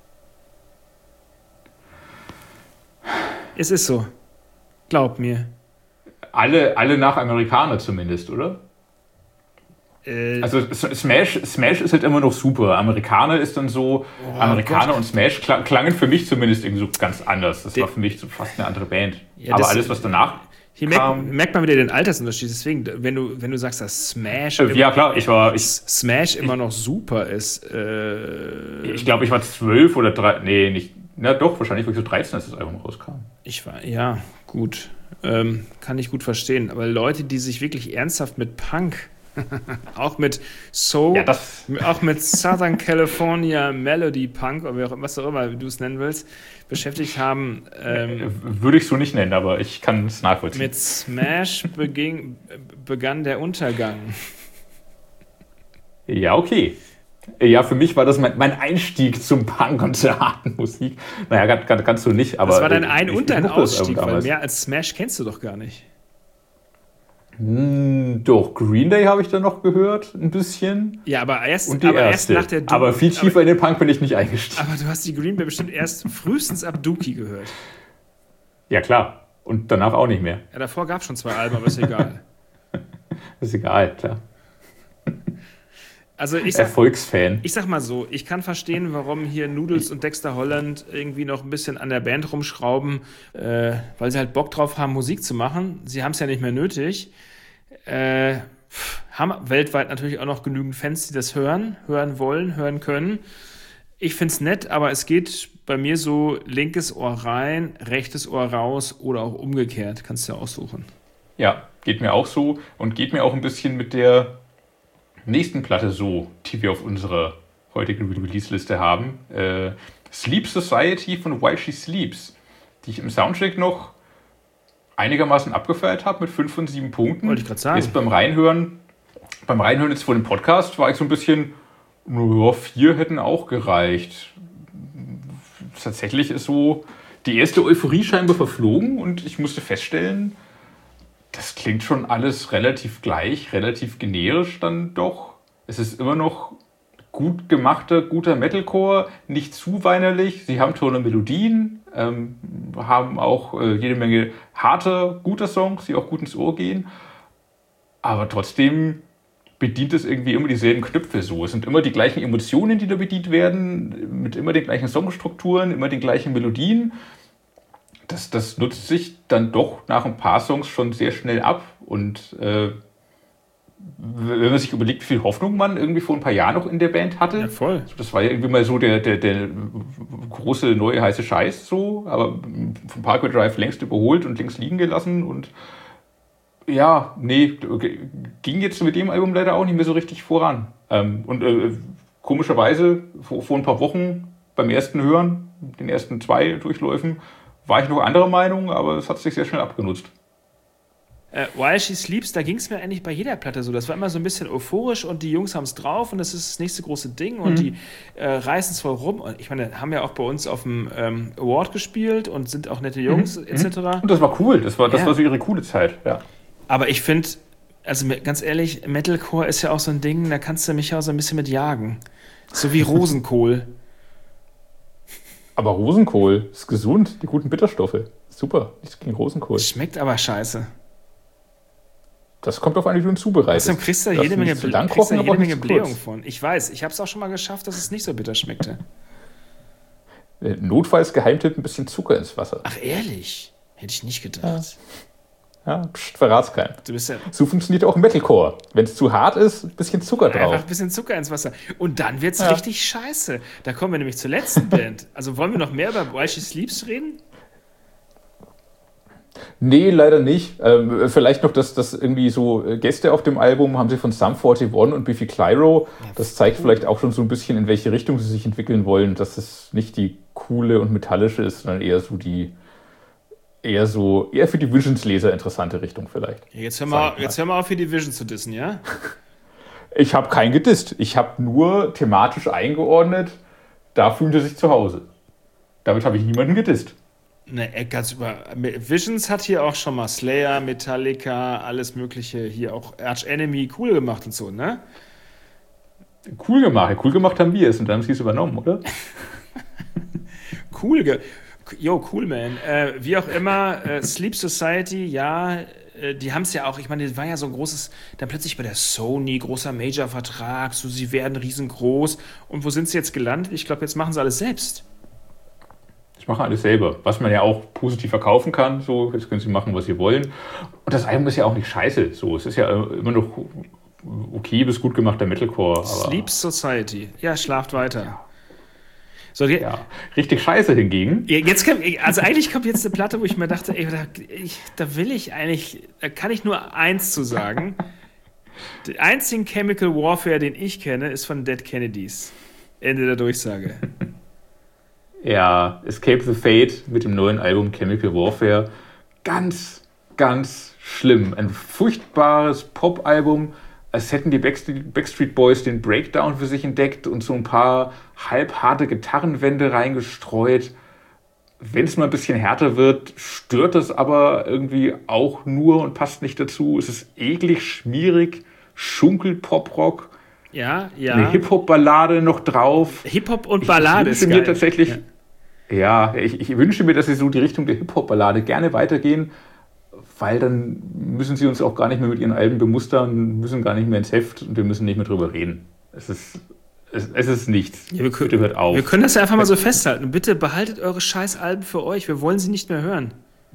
Es ist so. Glaub mir. Alle nach Amerikaner zumindest, oder? Also Smash ist halt immer noch super. Amerikaner ist dann so, Amerikaner Gott. Und Smash klangen für mich zumindest irgendwie so ganz anders. Das war für mich so fast eine andere Band. Ja, aber alles, was danach Hier merkt man wieder den Altersunterschied. Deswegen, wenn du sagst, dass Smash ja, klar, Smash immer noch super ist. Ich glaube, ich war 12 oder 3. Nee, nicht. Na doch, wahrscheinlich war ich so 13, als das Album rauskam. Ja, gut. Kann ich gut verstehen. Aber Leute, die sich wirklich ernsthaft mit Punk, auch mit Soul, auch mit Southern California Melody Punk, oder was auch immer du es nennen willst, beschäftigt haben. Würde ich so nicht nennen, aber ich kann es nachvollziehen. Mit Smash begann der Untergang. Ja, okay. Ja, für mich war das mein Einstieg zum Punk und zur harten Musik. Naja, kannst du nicht, aber... Das war dein Ein- und dein Ausstieg, weil mehr als Smash kennst du doch gar nicht. Doch, Green Day habe ich dann noch gehört, ein bisschen. Ja, aber erst nach der Aber viel tiefer in den Punk bin ich nicht eingestiegen. Aber du hast die Green Day bestimmt erst frühestens ab Dookie gehört. Ja, klar. Und danach auch nicht mehr. Ja, davor gab es schon 2 Alben, aber ist egal. Ist egal, klar. Also Erfolgsfan. Ich sag mal so, ich kann verstehen, warum hier Noodles und Dexter Holland irgendwie noch ein bisschen an der Band rumschrauben, weil sie halt Bock drauf haben, Musik zu machen. Sie haben es ja nicht mehr nötig. Haben weltweit natürlich auch noch genügend Fans, die das hören wollen, hören können. Ich find's nett, aber es geht bei mir so linkes Ohr rein, rechtes Ohr raus oder auch umgekehrt. Kannst du ja aussuchen. Ja, geht mir auch so und geht mir auch ein bisschen mit der nächsten Platte so, die wir auf unserer heutigen Release-Liste haben. Sleep Society von While She Sleeps, die ich im Soundcheck noch einigermaßen abgefeiert habe mit 5 von 7 Punkten. Wollte ich gerade sagen. Jetzt beim Reinhören jetzt vor dem Podcast war ich so ein bisschen, 4 hätten auch gereicht. Tatsächlich ist so die erste Euphorie scheinbar verflogen und ich musste feststellen, das klingt schon alles relativ gleich, relativ generisch dann doch. Es ist immer noch gut gemachter, guter Metalcore, nicht zu weinerlich. Sie haben tolle Melodien, haben auch jede Menge harter, guter Songs, die auch gut ins Ohr gehen. Aber trotzdem bedient es irgendwie immer dieselben Knöpfe so. Es sind immer die gleichen Emotionen, die da bedient werden, mit immer den gleichen Songstrukturen, immer den gleichen Melodien. Das nutzt sich dann doch nach ein paar Songs schon sehr schnell ab. Und wenn man sich überlegt, wie viel Hoffnung man irgendwie vor ein paar Jahren noch in der Band hatte. Ja, voll. Das war ja irgendwie mal so der große neue heiße Scheiß so, aber vom Parkway Drive längst überholt und links liegen gelassen. Und ja, nee, ging jetzt mit dem Album leider auch nicht mehr so richtig voran. Komischerweise vor ein paar Wochen beim ersten Hören, den ersten 2 Durchläufen, war ich noch anderer Meinung, aber es hat sich sehr schnell abgenutzt. While She Sleeps, da ging es mir eigentlich bei jeder Platte so. Das war immer so ein bisschen euphorisch und die Jungs haben es drauf und das ist das nächste große Ding und die reißen es voll rum. Und ich meine, haben ja auch bei uns auf dem Award gespielt und sind auch nette Jungs etc. Und das war cool, das war so ihre coole Zeit, ja. Aber ich finde, also ganz ehrlich, Metalcore ist ja auch so ein Ding, da kannst du mich auch so ein bisschen mit jagen. So wie Rosenkohl. Aber Rosenkohl ist gesund, die guten Bitterstoffe. Super, nichts gegen Rosenkohl. Schmeckt aber scheiße. Das kommt auf an, wie du ihn zubereitest. Außerdem kriegst du jede Menge Blähung von. Ich weiß, ich habe es auch schon mal geschafft, dass es nicht so bitter schmeckte. Notfalls Geheimtipp, ein bisschen Zucker ins Wasser. Ach ehrlich? Hätte ich nicht gedacht. Ja, verrat's keinem. So funktioniert auch Metalcore. Wenn es zu hart ist, ein bisschen Zucker drauf. Einfach ein bisschen Zucker ins Wasser. Und dann wird's richtig scheiße. Da kommen wir nämlich zur letzten Band. Also wollen wir noch mehr über While She Sleeps reden? Nee, leider nicht. Vielleicht noch, dass irgendwie so Gäste auf dem Album haben sie von Sum 41 und Biffy Clyro. Das zeigt vielleicht auch schon so ein bisschen, in welche Richtung sie sich entwickeln wollen. Dass es nicht die coole und metallische ist, sondern eher so eher für die Visions-Leser interessante Richtung vielleicht. Jetzt hör mal auf, hier die Visions zu dissen, ja? Ich habe keinen gedisst. Ich habe nur thematisch eingeordnet, da fühlt er sich zu Hause. Damit habe ich niemanden gedisst. Ne, ganz über. Visions hat hier auch schon mal Slayer, Metallica, alles Mögliche, hier auch Arch Enemy cool gemacht und so, ne? Cool gemacht haben wir es und dann haben sie es übernommen, oder? Cool, man. Wie auch immer, Sleep Society, ja, die haben es ja auch, ich meine, das war ja so ein großes, dann plötzlich bei der Sony, großer Major-Vertrag, so sie werden riesengroß. Und wo sind sie jetzt gelandet? Ich glaube, jetzt machen sie alles selbst. Das machen alles selber, was man ja auch positiv verkaufen kann. So, jetzt können sie machen, was sie wollen. Und das Album ist ja auch nicht scheiße. So, es ist ja immer noch okay bis gut gemachter Metalcore. Sleep Society. Ja, schlaft weiter. Ja. So, Ja, richtig scheiße hingegen. also eigentlich kommt jetzt eine Platte, wo ich mir dachte, ey, da kann ich nur eins zu sagen. Den einzigen Chemical Warfare, den ich kenne, ist von Dead Kennedys. Ende der Durchsage. Ja, Escape the Fate mit dem neuen Album Chemical Warfare. Ganz, ganz schlimm. Ein furchtbares Pop-Album, als hätten die Backstreet Boys den Breakdown für sich entdeckt und so ein paar halbharte Gitarrenwände reingestreut. Wenn es mal ein bisschen härter wird, stört das aber irgendwie auch nur und passt nicht dazu. Es ist eklig, schmierig, Schunkel-Pop-Rock. Ja. Eine Hip-Hop-Ballade noch drauf. Hip-Hop und Ballade ist geil. Mir tatsächlich, ich wünsche mir, dass sie so die Richtung der Hip-Hop-Ballade gerne weitergehen, weil dann müssen sie uns auch gar nicht mehr mit ihren Alben bemustern, müssen gar nicht mehr ins Heft und wir müssen nicht mehr drüber reden. Es ist nichts. Ja, bitte hört auf. Wir können das ja einfach mal so festhalten. Bitte behaltet eure Scheiß-Alben für euch. Wir wollen sie nicht mehr hören.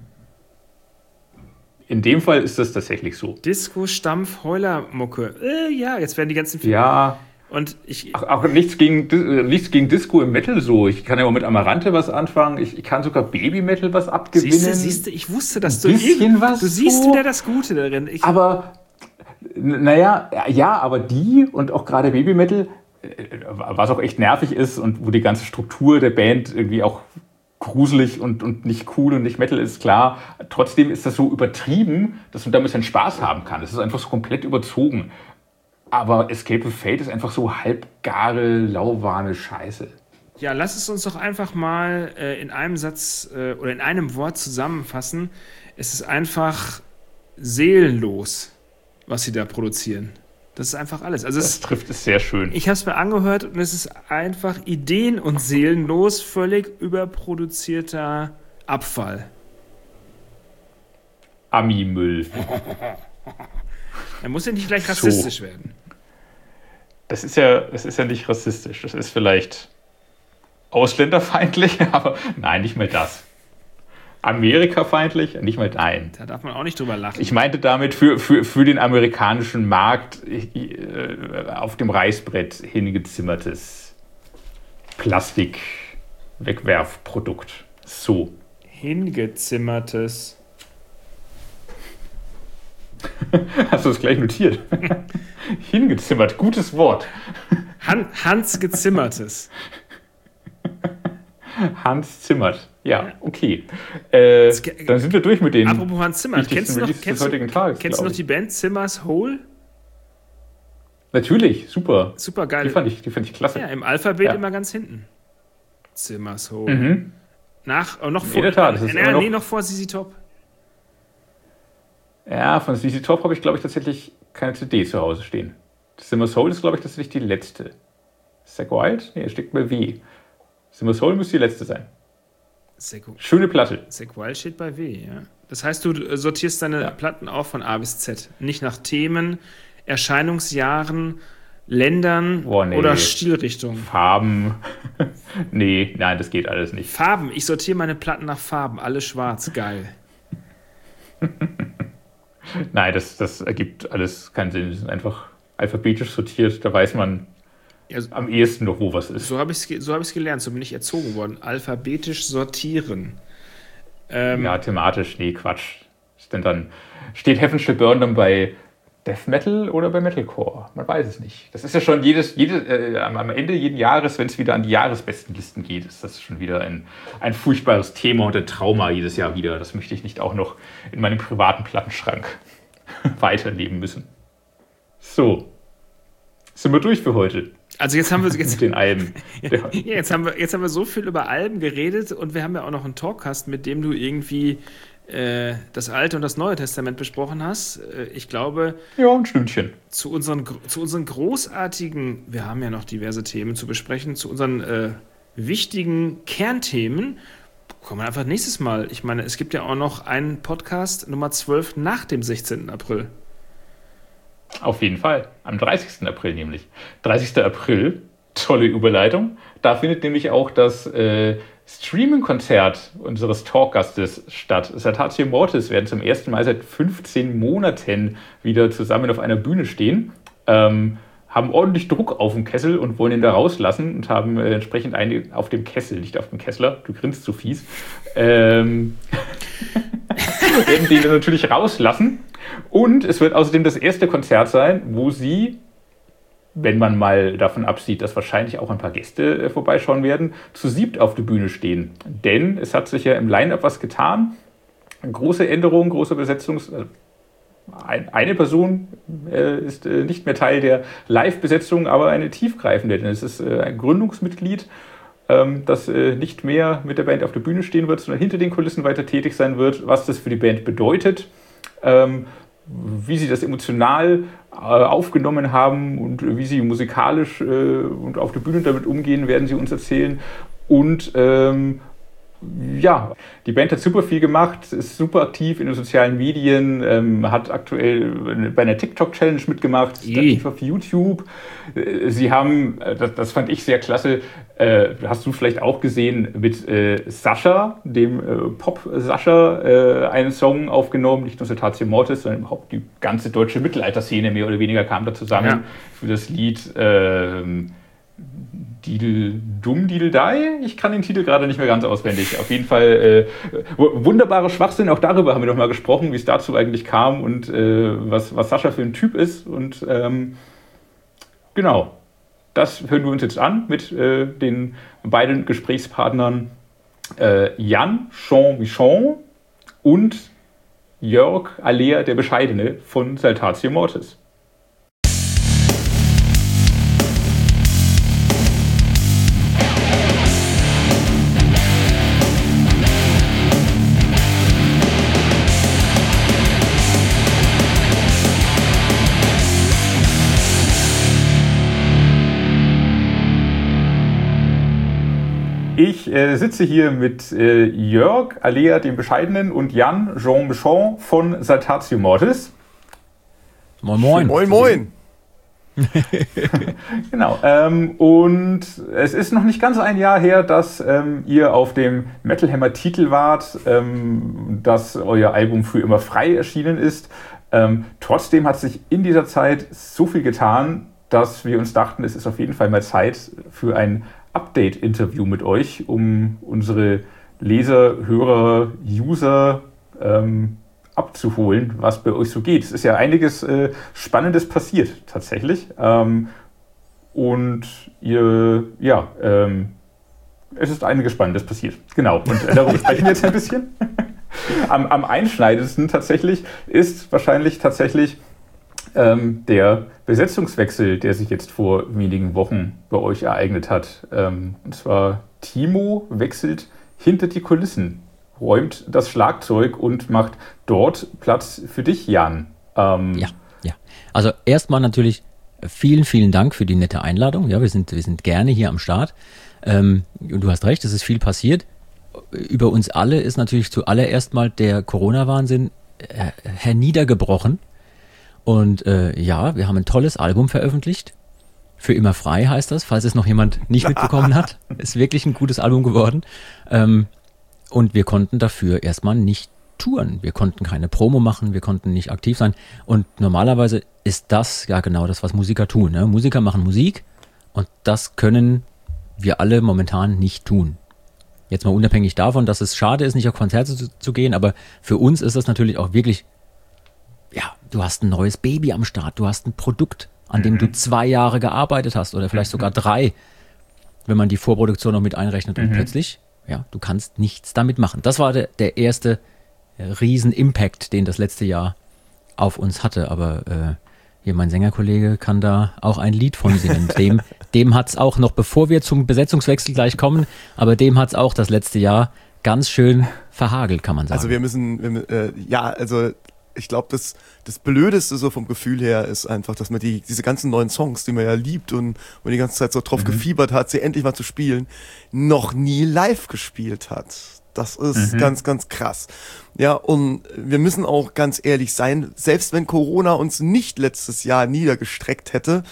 In dem Fall ist das tatsächlich so. Disco, Stampf, Heuler-Mucke. Ja, jetzt werden die ganzen... Ja. Und auch nichts gegen Disco im Metal so. Ich kann ja auch mit Amarante was anfangen. Ich kann sogar Baby-Metal was abgewinnen. Siehst du, ich wusste, dass du... Du siehst wieder das Gute darin. Aber, naja, ja, aber die und auch gerade Baby-Metal, was auch echt nervig ist und wo die ganze Struktur der Band irgendwie auch gruselig und nicht cool und nicht Metal ist, klar. Trotzdem ist das so übertrieben, dass man damit seinen Spaß haben kann. Es ist einfach so komplett überzogen. Aber Escape the Fate ist einfach so halbgare, lauwarme Scheiße. Ja, lass es uns doch einfach mal in einem Satz oder in einem Wort zusammenfassen. Es ist einfach seelenlos, was sie da produzieren. Das ist einfach alles. Also das trifft es sehr schön. Ich habe es mir angehört und es ist einfach ideen- und seelenlos, völlig überproduzierter Abfall. Ami-Müll. Er muss ja nicht gleich rassistisch werden. Das ist ja nicht rassistisch. Das ist vielleicht ausländerfeindlich, aber nein, nicht mal das. Amerikafeindlich, nicht mal nein. Da darf man auch nicht drüber lachen. Ich meinte damit für den amerikanischen Markt auf dem Reißbrett hingezimmertes Plastik-Wegwerfprodukt. So. Hingezimmertes. Hast du es gleich notiert? Hingezimmert, gutes Wort. Hans gezimmertes. Hans zimmert. Ja, okay. Dann sind wir durch mit den. Apropos Hans Zimmer, kennst du noch die Band Zimmer's Hole? Natürlich, super. Super geil. Die fand ich klasse. Ja, im Alphabet immer ganz hinten. Zimmer's Hole. Mhm. Noch vor. In der Tat, noch vor ZZ Top. Ja, von ZZ Top habe ich, glaube ich, tatsächlich keine CD zu Hause stehen. Zimmer's Hole ist, glaube ich, tatsächlich die letzte. Zack Wild? Nee, steckt bei W. Zimmer's Hole müsste die letzte sein. Schöne Platte. Zack Wild steht bei W, ja. Das heißt, du sortierst deine Platten auch von A bis Z. Nicht nach Themen, Erscheinungsjahren, Ländern oder Stilrichtungen. Farben. Nein, das geht alles nicht. Farben. Ich sortiere meine Platten nach Farben. Alle schwarz. Geil. Nein, das ergibt alles keinen Sinn. Das ist einfach alphabetisch sortiert. Da weiß man am ehesten noch, wo was ist. So habe ich es gelernt. So bin ich erzogen worden. Alphabetisch sortieren. Ja, thematisch. Nee, Quatsch. Steht Heaven Shall Burn dann bei Death Metal oder bei Metalcore? Man weiß es nicht. Das ist ja schon am Ende jeden Jahres, wenn es wieder an die Jahresbestenlisten geht, ist das schon wieder ein furchtbares Thema und ein Trauma jedes Jahr wieder. Das möchte ich nicht auch noch in meinem privaten Plattenschrank weiterleben müssen. So. Sind wir durch für heute? Also jetzt haben wir mit den Alben. Jetzt haben wir so viel über Alben geredet und wir haben ja auch noch einen Talkcast, mit dem du irgendwie das Alte und das Neue Testament besprochen hast. Ich glaube, ja, ein Stündchen. Zu unseren großartigen, wir haben ja noch diverse Themen zu besprechen, zu unseren wichtigen Kernthemen, kommen wir einfach nächstes Mal. Ich meine, es gibt ja auch noch einen Podcast Nummer 12 nach dem 16. April. Auf jeden Fall. Am 30. April nämlich. 30. April Tolle Überleitung. Da findet nämlich auch das Streaming-Konzert unseres Talkgastes statt. Saltatio Mortis werden zum ersten Mal seit 15 Monaten wieder zusammen auf einer Bühne stehen. Haben ordentlich Druck auf dem Kessel und wollen ihn da rauslassen und haben entsprechend einen auf dem Kessel, nicht auf dem Kessler, du grinst zu fies, werden den natürlich rauslassen. Und es wird außerdem das erste Konzert sein, wo sie, wenn man mal davon absieht, dass wahrscheinlich auch ein paar Gäste vorbeischauen werden, zu siebt auf der Bühne stehen. Denn es hat sich ja im Line-Up was getan. Große Änderungen, große eine Person ist nicht mehr Teil der Live-Besetzung, aber eine tiefgreifende. Denn es ist ein Gründungsmitglied, das nicht mehr mit der Band auf der Bühne stehen wird, sondern hinter den Kulissen weiter tätig sein wird. Was das für die Band bedeutet, wie sie das emotional aufgenommen haben und wie sie musikalisch und auf der Bühne damit umgehen, werden sie uns erzählen. Und ja, die Band hat super viel gemacht, ist super aktiv in den sozialen Medien, hat aktuell bei einer TikTok-Challenge mitgemacht, ist aktiv auf YouTube. Sie haben, das fand ich sehr klasse, hast du vielleicht auch gesehen, mit Sascha, dem Pop-Sascha, einen Song aufgenommen, nicht nur Saltatio Mortis, sondern überhaupt die ganze deutsche Mittelalterszene mehr oder weniger kam da zusammen für das Lied Didel-Dum-Didel-Dai. Ich kann den Titel gerade nicht mehr ganz auswendig. Auf jeden Fall wunderbarer Schwachsinn. Auch darüber haben wir noch mal gesprochen, wie es dazu eigentlich kam und was Sascha für ein Typ ist. Und genau, das hören wir uns jetzt an mit den beiden Gesprächspartnern Jan Jean-Michon und Jörg Aller, der Bescheidene von Saltatio Mortis. Ich sitze hier mit Jörg Aller, dem Bescheidenen, und Jan Jean-Michon von Saltatio Mortis. Moin, moin. Moin, moin. Genau. Und es ist noch nicht ganz ein Jahr her, dass ihr auf dem Metal Hammer Titel wart, dass euer Album Für immer frei erschienen ist. Trotzdem hat sich in dieser Zeit so viel getan, dass wir uns dachten, es ist auf jeden Fall mal Zeit für ein Update-Interview mit euch, um unsere Leser, Hörer, User abzuholen, was bei euch so geht. Es ist ja einiges Spannendes passiert, tatsächlich. Und ihr, es ist einiges Spannendes passiert. Genau, und darüber sprechen wir jetzt ein bisschen. Am einschneidendsten tatsächlich ist wahrscheinlich der Besetzungswechsel, der sich jetzt vor wenigen Wochen bei euch ereignet hat. Und zwar Timo wechselt hinter die Kulissen, räumt das Schlagzeug und macht dort Platz für dich, Jan. Ja. Also erstmal natürlich vielen, vielen Dank für die nette Einladung. Ja, wir sind gerne hier am Start. Und du hast recht, es ist viel passiert. Über uns alle ist natürlich zuallererst mal der Corona-Wahnsinn herniedergebrochen. Und wir haben ein tolles Album veröffentlicht. Für immer frei heißt das, falls es noch jemand nicht mitbekommen hat. Ist wirklich ein gutes Album geworden. Und wir konnten dafür erstmal nicht touren. Wir konnten keine Promo machen, wir konnten nicht aktiv sein. Und normalerweise ist das ja genau das, was Musiker tun. Ne? Musiker machen Musik und das können wir alle momentan nicht tun. Jetzt mal unabhängig davon, dass es schade ist, nicht auf Konzerte zu gehen, aber für uns ist das natürlich auch wirklich, du hast ein neues Baby am Start, du hast ein Produkt, an dem du 2 Jahre gearbeitet hast oder vielleicht sogar 3, wenn man die Vorproduktion noch mit einrechnet und plötzlich, du kannst nichts damit machen. Das war der erste Riesen-Impact, den das letzte Jahr auf uns hatte, aber hier mein Sängerkollege kann da auch ein Lied von singen. Dem hat's auch noch, bevor wir zum Besetzungswechsel gleich kommen, aber dem hat's auch das letzte Jahr ganz schön verhagelt, kann man sagen. Also ich glaube, das Blödeste so vom Gefühl her ist einfach, dass man diese ganzen neuen Songs, die man ja liebt und die ganze Zeit so drauf gefiebert hat, sie endlich mal zu spielen, noch nie live gespielt hat. Das ist ganz, ganz krass. Ja, und wir müssen auch ganz ehrlich sein, selbst wenn Corona uns nicht letztes Jahr niedergestreckt hätte,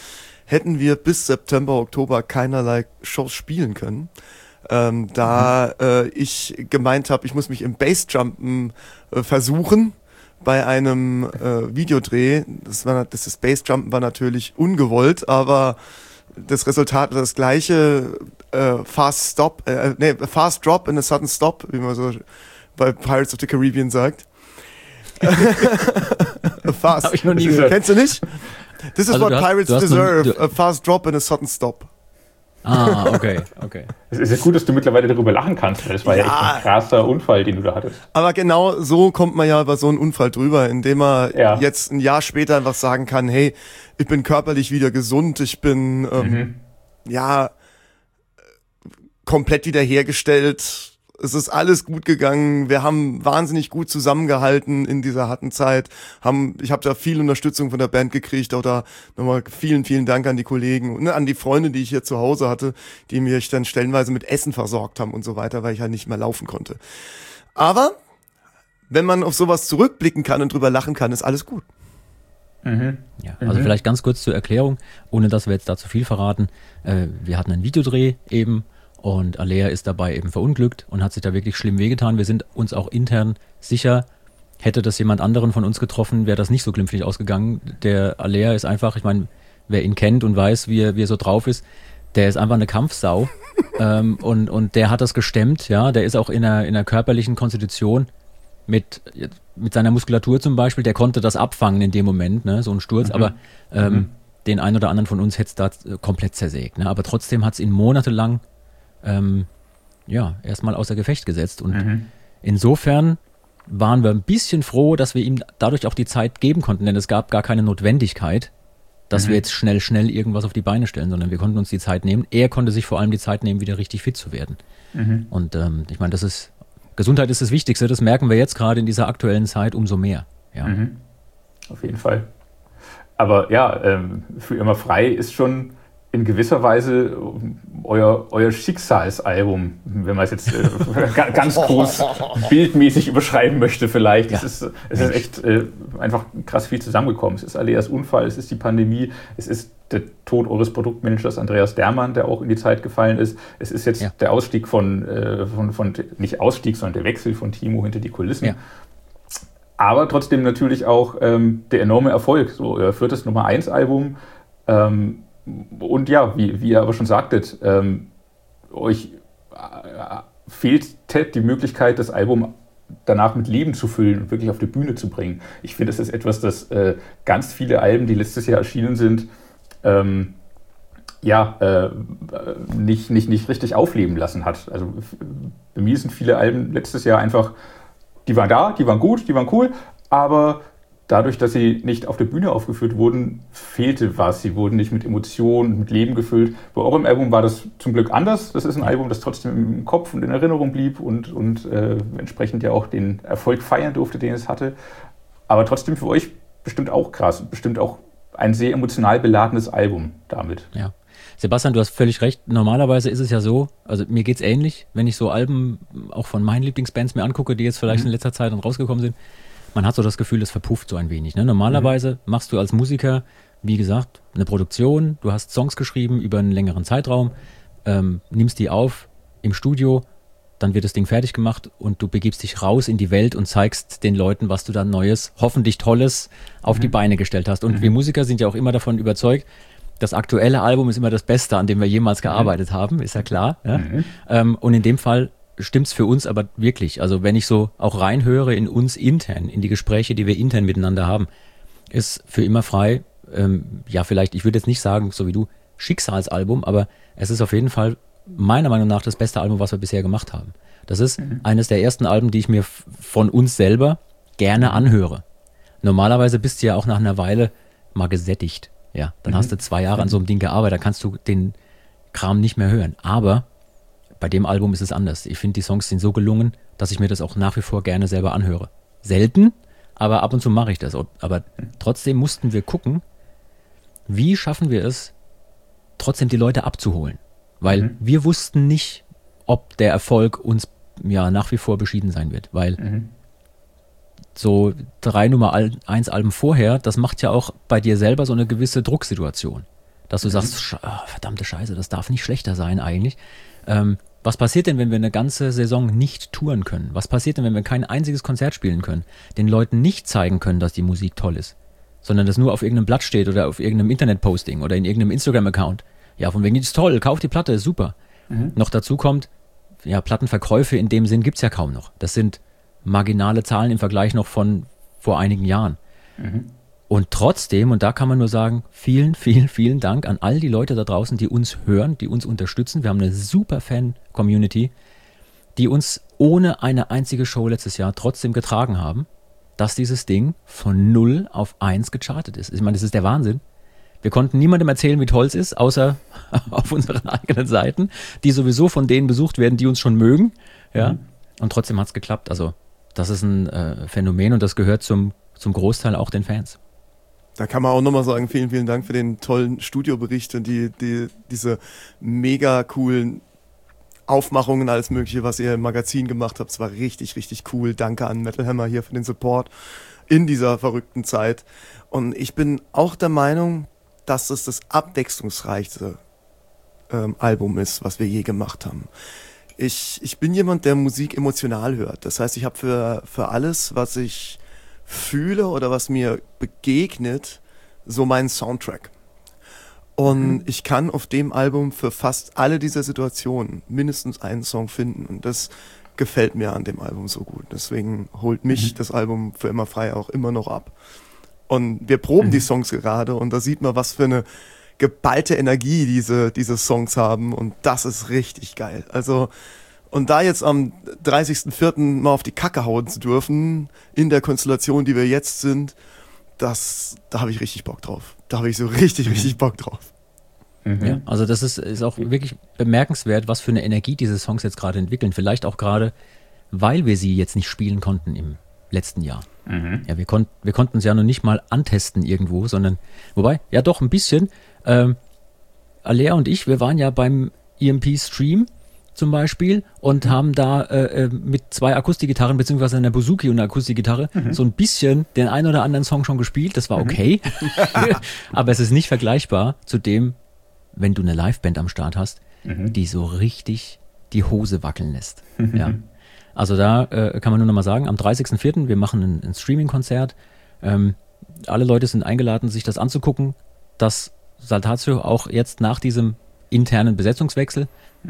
hätten wir bis September, Oktober keinerlei Shows spielen können. Da ich gemeint habe, ich muss mich im Bassjumpen versuchen bei einem Videodreh. Das Bassjumpen war natürlich ungewollt, aber das Resultat war das gleiche. Fast Drop and a Sudden Stop, wie man so bei Pirates of the Caribbean sagt. Fast. Hab ich noch nie gehört. Kennst du nicht? This is Also what Pirates deserve, a fast drop and a sudden stop. Ah, okay. Es ist ja gut, dass du mittlerweile darüber lachen kannst, weil das war ja echt ein krasser Unfall, den du da hattest. Aber genau so kommt man ja über so einen Unfall drüber, indem man jetzt ein Jahr später einfach sagen kann, hey, ich bin körperlich wieder gesund, ich bin komplett wiederhergestellt. Es ist alles gut gegangen. Wir haben wahnsinnig gut zusammengehalten in dieser harten Zeit. Ich habe da viel Unterstützung von der Band gekriegt. Auch da nochmal vielen, vielen Dank an die Kollegen und an die Freunde, die ich hier zu Hause hatte, die mich dann stellenweise mit Essen versorgt haben und so weiter, weil ich halt nicht mehr laufen konnte. Aber wenn man auf sowas zurückblicken kann und drüber lachen kann, ist alles gut. Ja, also vielleicht ganz kurz zur Erklärung, ohne dass wir jetzt da zu viel verraten. Wir hatten einen Videodreh eben. Und Alea ist dabei eben verunglückt und hat sich da wirklich schlimm wehgetan. Wir sind uns auch intern sicher, hätte das jemand anderen von uns getroffen, wäre das nicht so glimpflich ausgegangen. Der Alea ist einfach, ich meine, wer ihn kennt und weiß, wie er so drauf ist, der ist einfach eine Kampfsau. Und der hat das gestemmt, ja. Der ist auch in einer körperlichen Konstitution mit seiner Muskulatur zum Beispiel, der konnte das abfangen in dem Moment, ne, so ein Sturz. Aber den einen oder anderen von uns hätte es da komplett zersägt. Ne? Aber trotzdem hat es ihn monatelang erstmal außer Gefecht gesetzt. Und insofern waren wir ein bisschen froh, dass wir ihm dadurch auch die Zeit geben konnten, denn es gab gar keine Notwendigkeit, dass wir jetzt schnell irgendwas auf die Beine stellen, sondern wir konnten uns die Zeit nehmen. Er konnte sich vor allem die Zeit nehmen, wieder richtig fit zu werden. Und ich meine, Gesundheit ist das Wichtigste, das merken wir jetzt gerade in dieser aktuellen Zeit umso mehr. Ja. Auf jeden Fall. Aber ja, für immer frei ist schon in gewisser Weise euer Schicksalsalbum, wenn man es jetzt ganz groß bildmäßig überschreiben möchte vielleicht. Ja. Es ist echt einfach krass viel zusammengekommen. Es ist Aleas Unfall, es ist die Pandemie, es ist der Tod eures Produktmanagers Andreas Dermann, der auch in die Zeit gefallen ist. Es ist jetzt der Ausstieg von nicht Ausstieg, sondern der Wechsel von Timo hinter die Kulissen. Ja. Aber trotzdem natürlich auch der enorme Erfolg. So, euer 4. Nummer-1-Album. Und ja, wie ihr aber schon sagtet, euch fehlt die Möglichkeit, das Album danach mit Leben zu füllen und wirklich auf die Bühne zu bringen. Ich finde, das ist etwas, das ganz viele Alben, die letztes Jahr erschienen sind, nicht richtig aufleben lassen hat. Also bei mir sind viele Alben letztes Jahr einfach, die waren da, die waren gut, die waren cool, aber dadurch, dass sie nicht auf der Bühne aufgeführt wurden, fehlte was. Sie wurden nicht mit Emotionen, mit Leben gefüllt. Bei eurem Album war das zum Glück anders. Das ist ein Album, das trotzdem im Kopf und in Erinnerung blieb und entsprechend ja auch den Erfolg feiern durfte, den es hatte. Aber trotzdem für euch bestimmt auch krass. Bestimmt auch ein sehr emotional beladenes Album damit. Ja. Sebastian, du hast völlig recht. Normalerweise ist es ja so, also mir geht's ähnlich, wenn ich so Alben auch von meinen Lieblingsbands mir angucke, die jetzt vielleicht in letzter Zeit dann rausgekommen sind. Man hat so das Gefühl, es verpufft so ein wenig. Ne? Normalerweise machst du als Musiker, wie gesagt, eine Produktion, du hast Songs geschrieben über einen längeren Zeitraum, nimmst die auf im Studio, dann wird das Ding fertig gemacht und du begibst dich raus in die Welt und zeigst den Leuten, was du da Neues, hoffentlich Tolles auf die Beine gestellt hast. Und wir Musiker sind ja auch immer davon überzeugt, das aktuelle Album ist immer das Beste, an dem wir jemals gearbeitet haben, ist ja klar. Ja? Und in dem Fall stimmt's für uns aber wirklich. Also wenn ich so auch reinhöre in uns intern, in die Gespräche, die wir intern miteinander haben, ist für immer frei, vielleicht, ich würde jetzt nicht sagen, so wie du, Schicksalsalbum, aber es ist auf jeden Fall meiner Meinung nach das beste Album, was wir bisher gemacht haben. Das ist eines der ersten Alben, die ich mir von uns selber gerne anhöre. Normalerweise bist du ja auch nach einer Weile mal gesättigt. Ja, dann hast du 2 Jahre an so einem Ding gearbeitet, da kannst du den Kram nicht mehr hören. Aber bei dem Album ist es anders. Ich finde, die Songs sind so gelungen, dass ich mir das auch nach wie vor gerne selber anhöre. Selten, aber ab und zu mache ich das. Aber trotzdem mussten wir gucken, wie schaffen wir es, trotzdem die Leute abzuholen. Weil wir wussten nicht, ob der Erfolg uns ja nach wie vor beschieden sein wird. Weil so 3 Nummer 1 Alben vorher, das macht ja auch bei dir selber so eine gewisse Drucksituation. dass du sagst, verdammte Scheiße, das darf nicht schlechter sein eigentlich. Was passiert denn, wenn wir eine ganze Saison nicht touren können? Was passiert denn, wenn wir kein einziges Konzert spielen können? Den Leuten nicht zeigen können, dass die Musik toll ist, sondern das nur auf irgendeinem Blatt steht oder auf irgendeinem Internet-Posting oder in irgendeinem Instagram-Account. Ja, von wegen, die ist toll, kauf die Platte, ist super. Noch dazu kommt, ja, Plattenverkäufe in dem Sinn gibt's ja kaum noch. Das sind marginale Zahlen im Vergleich noch von vor einigen Jahren. Und trotzdem, und da kann man nur sagen, vielen, vielen, vielen Dank an all die Leute da draußen, die uns hören, die uns unterstützen. Wir haben eine super Fan-Community, die uns ohne eine einzige Show letztes Jahr trotzdem getragen haben, dass dieses Ding von 0 auf 1 gechartet ist. Ich meine, das ist der Wahnsinn. Wir konnten niemandem erzählen, wie toll es ist, außer auf unseren eigenen Seiten, die sowieso von denen besucht werden, die uns schon mögen. Ja? Und trotzdem hat es geklappt. Also das ist ein Phänomen und das gehört zum Großteil auch den Fans. Da kann man auch nochmal sagen, vielen, vielen Dank für den tollen Studiobericht und diese mega coolen Aufmachungen, alles Mögliche, was ihr im Magazin gemacht habt. Es war richtig, richtig cool. Danke an Metal Hammer hier für den Support in dieser verrückten Zeit. Und ich bin auch der Meinung, dass es das abwechslungsreichste Album ist, was wir je gemacht haben. Ich bin jemand, der Musik emotional hört. Das heißt, ich habe für alles, was ich fühle oder was mir begegnet, so meinen Soundtrack. Und ich kann auf dem Album für fast alle dieser Situationen mindestens einen Song finden. Und das gefällt mir an dem Album so gut. Deswegen holt mich das Album für immer frei auch immer noch ab. Und wir proben die Songs gerade und da sieht man, was für eine geballte Energie diese Songs haben. Und das ist richtig geil. Also, und da jetzt am 30.04. mal auf die Kacke hauen zu dürfen, in der Konstellation, die wir jetzt sind, da habe ich richtig Bock drauf. Da habe ich so richtig Bock drauf. Ja, also das ist auch wirklich bemerkenswert, was für eine Energie diese Songs jetzt gerade entwickeln. Vielleicht auch gerade, weil wir sie jetzt nicht spielen konnten im letzten Jahr. Ja, wir konnten es ja noch nicht mal antesten irgendwo, sondern, wobei, ja doch ein bisschen. Alea und ich, wir waren ja beim EMP-Stream zum Beispiel und haben da mit 2 Akustikgitarren beziehungsweise einer Bouzouki und einer Akustikgitarre so ein bisschen den einen oder anderen Song schon gespielt. Das war okay, aber es ist nicht vergleichbar zu dem, wenn du eine Liveband am Start hast, die so richtig die Hose wackeln lässt. Ja. Also da kann man nur noch mal sagen, am 30.04. wir machen ein Streaming-Konzert. Alle Leute sind eingeladen, sich das anzugucken, dass Saltatio auch jetzt nach diesem internen Besetzungswechsel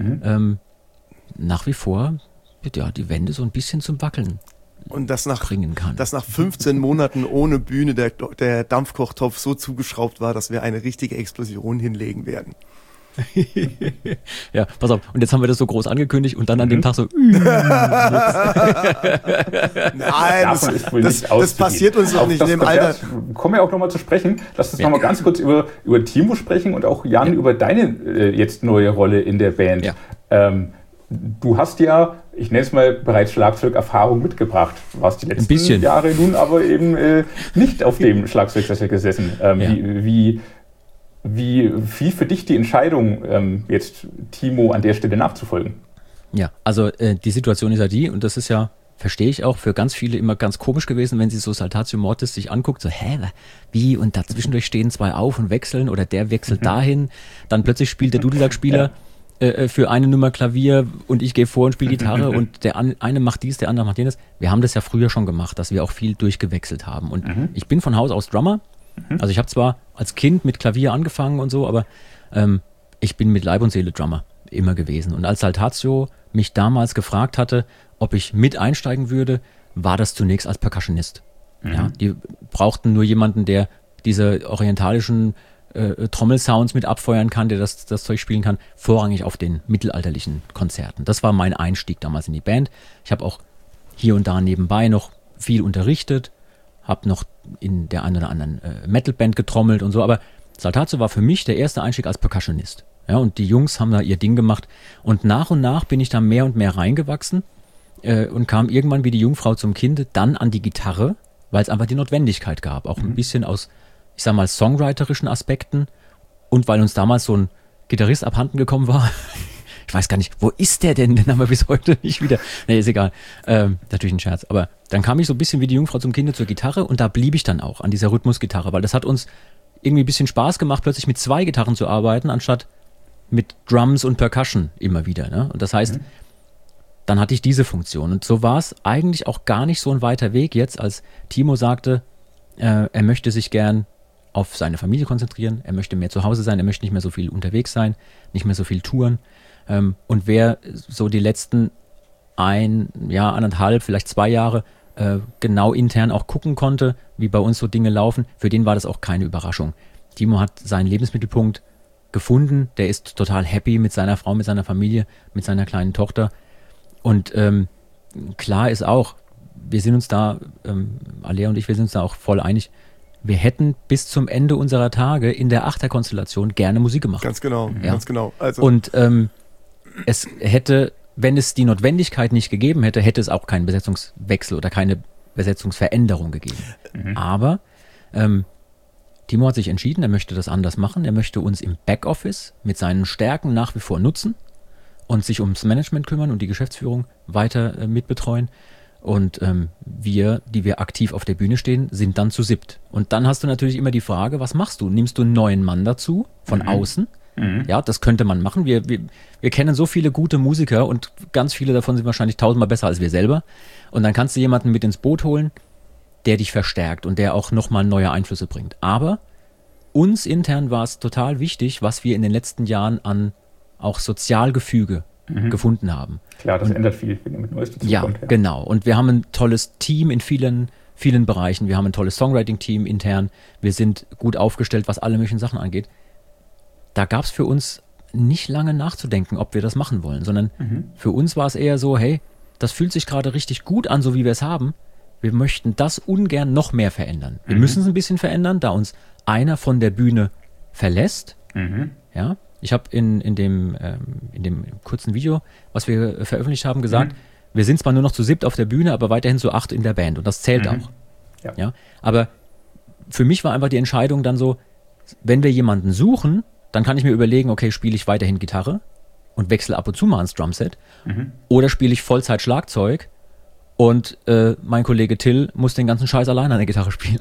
nach wie vor die Wände so ein bisschen zum Wackeln und bringen kann. Dass nach 15 Monaten ohne Bühne der Dampfkochtopf so zugeschraubt war, dass wir eine richtige Explosion hinlegen werden. Ja, pass auf. Und jetzt haben wir das so groß angekündigt und dann an dem Tag so. Nein, das passiert uns doch nicht in dem Alter. Kommen wir auch nochmal zu sprechen. Lass uns nochmal ganz kurz über Timo sprechen und auch Jan über deine jetzt neue Rolle in der Band. Ja. Du hast ja, ich nenne es mal, bereits Schlagzeugerfahrung mitgebracht. Du warst die letzten Jahre nun aber eben nicht auf dem Schlagzeugsessel gesessen. Wie fiel für dich die Entscheidung, jetzt Timo an der Stelle nachzufolgen? Ja, also die Situation ist ja die, und das ist ja, verstehe ich auch, für ganz viele immer ganz komisch gewesen, wenn sie so Saltatio Mortis sich anguckt, so, wie, und dazwischendurch stehen 2 auf und wechseln, oder der wechselt dahin, dann plötzlich spielt der Dudelsack-Spieler für eine Nummer Klavier und ich gehe vor und spiele Gitarre und der eine macht dies, der andere macht jenes. Wir haben das ja früher schon gemacht, dass wir auch viel durchgewechselt haben. Und ich bin von Haus aus Drummer. Also ich habe zwar als Kind mit Klavier angefangen und so, aber ich bin mit Leib und Seele Drummer immer gewesen. Und als Saltatio mich damals gefragt hatte, ob ich mit einsteigen würde, war das zunächst als Percussionist. Ja, die brauchten nur jemanden, der diese orientalischen Trommelsounds mit abfeuern kann, der das Zeug spielen kann, vorrangig auf den mittelalterlichen Konzerten. Das war mein Einstieg damals in die Band. Ich habe auch hier und da nebenbei noch viel unterrichtet, habe noch in der einen oder anderen Metalband getrommelt und so, aber Saltatio war für mich der erste Einstieg als Percussionist. Ja, und die Jungs haben da ihr Ding gemacht und nach bin ich da mehr und mehr reingewachsen und kam irgendwann wie die Jungfrau zum Kinde dann an die Gitarre, weil es einfach die Notwendigkeit gab, auch ein bisschen aus, ich sag mal, songwriterischen Aspekten und weil uns damals so ein Gitarrist abhanden gekommen war. Ich weiß gar nicht, wo ist der denn? Den haben wir bis heute nicht wieder. Nee, ist egal. Natürlich ein Scherz. Aber dann kam ich so ein bisschen wie die Jungfrau zum Kinde zur Gitarre und da blieb ich dann auch an dieser Rhythmusgitarre, weil das hat uns irgendwie ein bisschen Spaß gemacht, plötzlich mit 2 Gitarren zu arbeiten, anstatt mit Drums und Percussion immer wieder. Ne? Und das heißt, dann hatte ich diese Funktion. Und so war es eigentlich auch gar nicht so ein weiter Weg jetzt, als Timo sagte, er möchte sich gern auf seine Familie konzentrieren, er möchte mehr zu Hause sein, er möchte nicht mehr so viel unterwegs sein, nicht mehr so viel touren. Und wer so die letzten 1,5, vielleicht 2 Jahre genau intern auch gucken konnte, wie bei uns so Dinge laufen, für den war das auch keine Überraschung. Timo hat seinen Lebensmittelpunkt gefunden, der ist total happy mit seiner Frau, mit seiner Familie, mit seiner kleinen Tochter. Und klar ist auch, wir sind uns da, Alea und ich, wir sind uns da auch voll einig, wir hätten bis zum Ende unserer Tage in der Achterkonstellation gerne Musik gemacht. Ganz genau, ja. ganz genau. Also und es hätte, wenn es die Notwendigkeit nicht gegeben hätte, hätte es auch keinen Besetzungswechsel oder keine Besetzungsveränderung gegeben. Aber Timo hat sich entschieden, er möchte das anders machen. Er möchte uns im Backoffice mit seinen Stärken nach wie vor nutzen und sich ums Management kümmern und die Geschäftsführung weiter mitbetreuen. Und wir, die wir aktiv auf der Bühne stehen, sind dann zu 7. Und dann hast du natürlich immer die Frage, was machst du? Nimmst du einen neuen Mann dazu, von außen? Ja, das könnte man machen. Wir kennen so viele gute Musiker und ganz viele davon sind wahrscheinlich 1000-mal besser als wir selber. Und dann kannst du jemanden mit ins Boot holen, der dich verstärkt und der auch nochmal neue Einflüsse bringt. Aber uns intern war es total wichtig, was wir in den letzten Jahren an auch Sozialgefüge gefunden haben. Klar, das ändert viel, wenn ihr mit Neues dazu kommt. Ja, genau. Und wir haben ein tolles Team in vielen Bereichen. Wir haben ein tolles Songwriting-Team intern. Wir sind gut aufgestellt, was alle möglichen Sachen angeht. Da gab es für uns nicht lange nachzudenken, ob wir das machen wollen, sondern für uns war es eher so, hey, das fühlt sich gerade richtig gut an, so wie wir es haben. Wir möchten das ungern noch mehr verändern. Wir müssen es ein bisschen verändern, da uns einer von der Bühne verlässt. Ja, ich habe in dem kurzen Video, was wir veröffentlicht haben, gesagt, wir sind zwar nur noch zu 7 auf der Bühne, aber weiterhin zu 8 in der Band und das zählt auch. Ja, aber für mich war einfach die Entscheidung dann so, wenn wir jemanden suchen, dann kann ich mir überlegen, okay, spiele ich weiterhin Gitarre und wechsle ab und zu mal ins Drumset oder spiele ich Vollzeit Schlagzeug und mein Kollege Till muss den ganzen Scheiß alleine an der Gitarre spielen.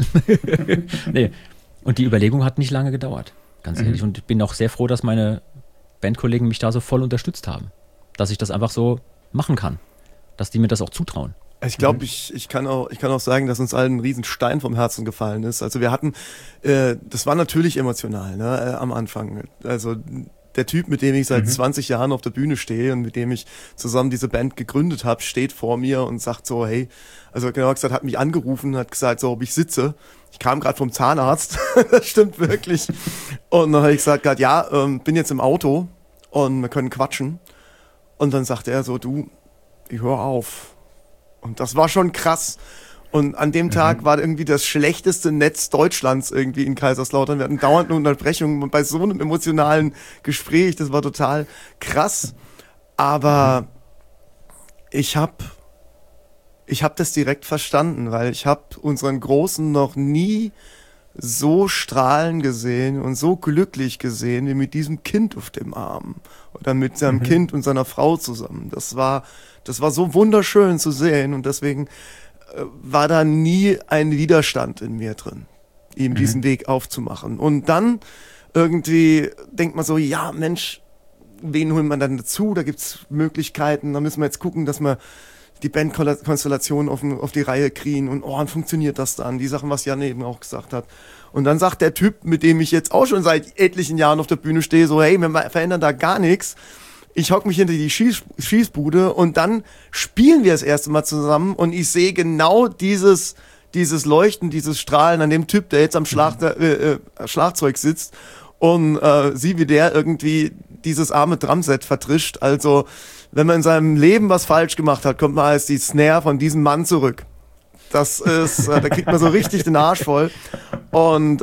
Nee. Und die Überlegung hat nicht lange gedauert, ganz ehrlich. Und ich bin auch sehr froh, dass meine Bandkollegen mich da so voll unterstützt haben, dass ich das einfach so machen kann, dass die mir das auch zutrauen. Ich glaube, ich kann auch sagen, dass uns allen ein Riesenstein vom Herzen gefallen ist. Also wir hatten, das war natürlich emotional, ne, am Anfang. Also der Typ, mit dem ich seit 20 Jahren auf der Bühne stehe und mit dem ich zusammen diese Band gegründet habe, steht vor mir und sagt so, hey, also genau gesagt, hat mich angerufen, hat gesagt, so, ob ich sitze. Ich kam gerade vom Zahnarzt, das stimmt wirklich. Und dann habe ich gesagt, grad, ja, bin jetzt im Auto und wir können quatschen. Und dann sagte er so, du, ich hör auf. Und das war schon krass. Und an dem Tag war irgendwie das schlechteste Netz Deutschlands irgendwie in Kaiserslautern. Wir hatten dauernd eine Unterbrechung bei so einem emotionalen Gespräch. Das war total krass. Aber ich hab das direkt verstanden, weil ich habe unseren Großen noch nie so strahlen gesehen und so glücklich gesehen wie mit diesem Kind auf dem Arm. Oder mit seinem Kind und seiner Frau zusammen. Das war so wunderschön zu sehen und deswegen war da nie ein Widerstand in mir drin, ihm diesen Weg aufzumachen. Und dann irgendwie denkt man so, ja Mensch, wen holt man dann dazu? Da gibt's Möglichkeiten, da müssen wir jetzt gucken, dass wir die Bandkonstellation auf die Reihe kriegen und dann funktioniert das dann. Die Sachen, was Jan eben auch gesagt hat. Und dann sagt der Typ, mit dem ich jetzt auch schon seit etlichen Jahren auf der Bühne stehe, so, hey, wir verändern da gar nichts. Ich hock mich hinter die Schießbude und dann spielen wir das erste Mal zusammen und ich sehe genau dieses Leuchten, dieses Strahlen an dem Typ, der jetzt am Schlagzeug sitzt und sieh, wie der irgendwie dieses arme Drumset vertrischt. Also, wenn man in seinem Leben was falsch gemacht hat, kommt man als die Snare von diesem Mann zurück. Das ist, da kriegt man so richtig den Arsch voll. Und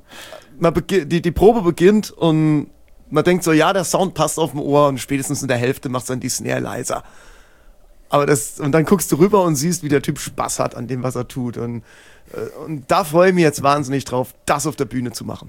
die Probe beginnt und man denkt so, ja, der Sound passt auf dem Ohr und spätestens in der Hälfte macht dann die Snare leiser. Aber und dann guckst du rüber und siehst, wie der Typ Spaß hat an dem, was er tut. Und da freue ich mich jetzt wahnsinnig drauf, das auf der Bühne zu machen.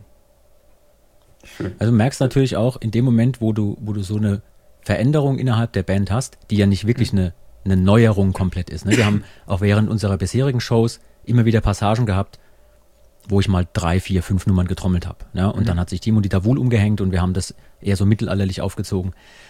Also du merkst natürlich auch in dem Moment, wo du so eine Veränderung innerhalb der Band hast, die ja nicht wirklich eine Neuerung komplett ist. Ne? Wir haben auch während unserer bisherigen Shows immer wieder Passagen gehabt, wo ich mal 3, 4, 5 Nummern getrommelt habe. Ja? Und dann hat sich Timo Dieter Wuhl umgehängt und wir haben das eher so mittelalterlich aufgezogen.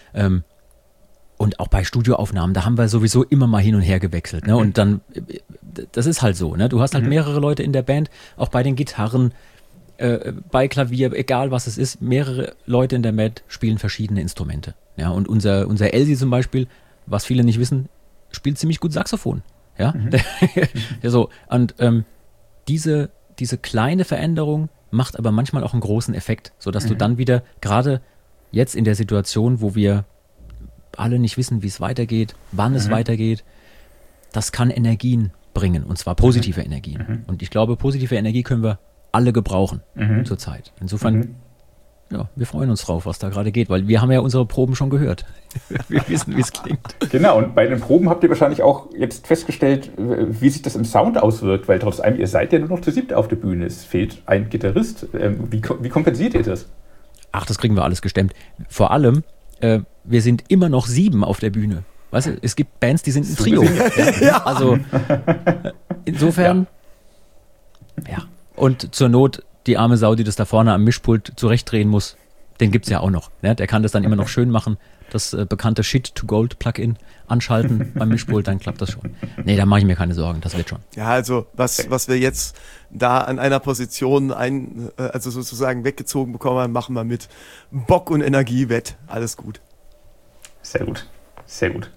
Und auch bei Studioaufnahmen, da haben wir sowieso immer mal hin und her gewechselt. Ne? Und dann, das ist halt so, ne? Du hast halt mehrere Leute in der Band, auch bei den Gitarren, bei Klavier, egal was es ist, mehrere Leute in der Band spielen verschiedene Instrumente. Ja? Und unser Elsi zum Beispiel, was viele nicht wissen, spielt ziemlich gut Saxophon. Ja, ja so. Und diese kleine Veränderung macht aber manchmal auch einen großen Effekt, sodass du dann wieder, gerade jetzt in der Situation, wo wir alle nicht wissen, wie es weitergeht, wann es weitergeht, das kann Energien bringen, und zwar positive Energien. Und ich glaube, positive Energie können wir alle gebrauchen zurzeit. Insofern, ja, wir freuen uns drauf, was da gerade geht, weil wir haben ja unsere Proben schon gehört. Wir wissen, wie es klingt. Genau, und bei den Proben habt ihr wahrscheinlich auch jetzt festgestellt, wie sich das im Sound auswirkt, weil trotz allem, ihr seid ja nur noch zu 7 auf der Bühne. Es fehlt ein Gitarrist. Wie kompensiert ihr das? Ach, das kriegen wir alles gestemmt. Vor allem, wir sind immer noch 7 auf der Bühne. Weißt du, es gibt Bands, die sind ein Trio. Ja. Also, insofern, ja. Und zur Not, die arme Sau, die das da vorne am Mischpult zurechtdrehen muss, den gibt's ja auch noch. Ne? Der kann das dann immer noch schön machen. Das bekannte Shit-to-Gold-Plugin anschalten beim Mischpult, dann klappt das schon. Nee, da mache ich mir keine Sorgen, das wird schon. Ja, also was wir jetzt da an einer Position also sozusagen weggezogen bekommen haben, machen wir mit Bock und Energie wett. Alles gut. Sehr gut, sehr gut.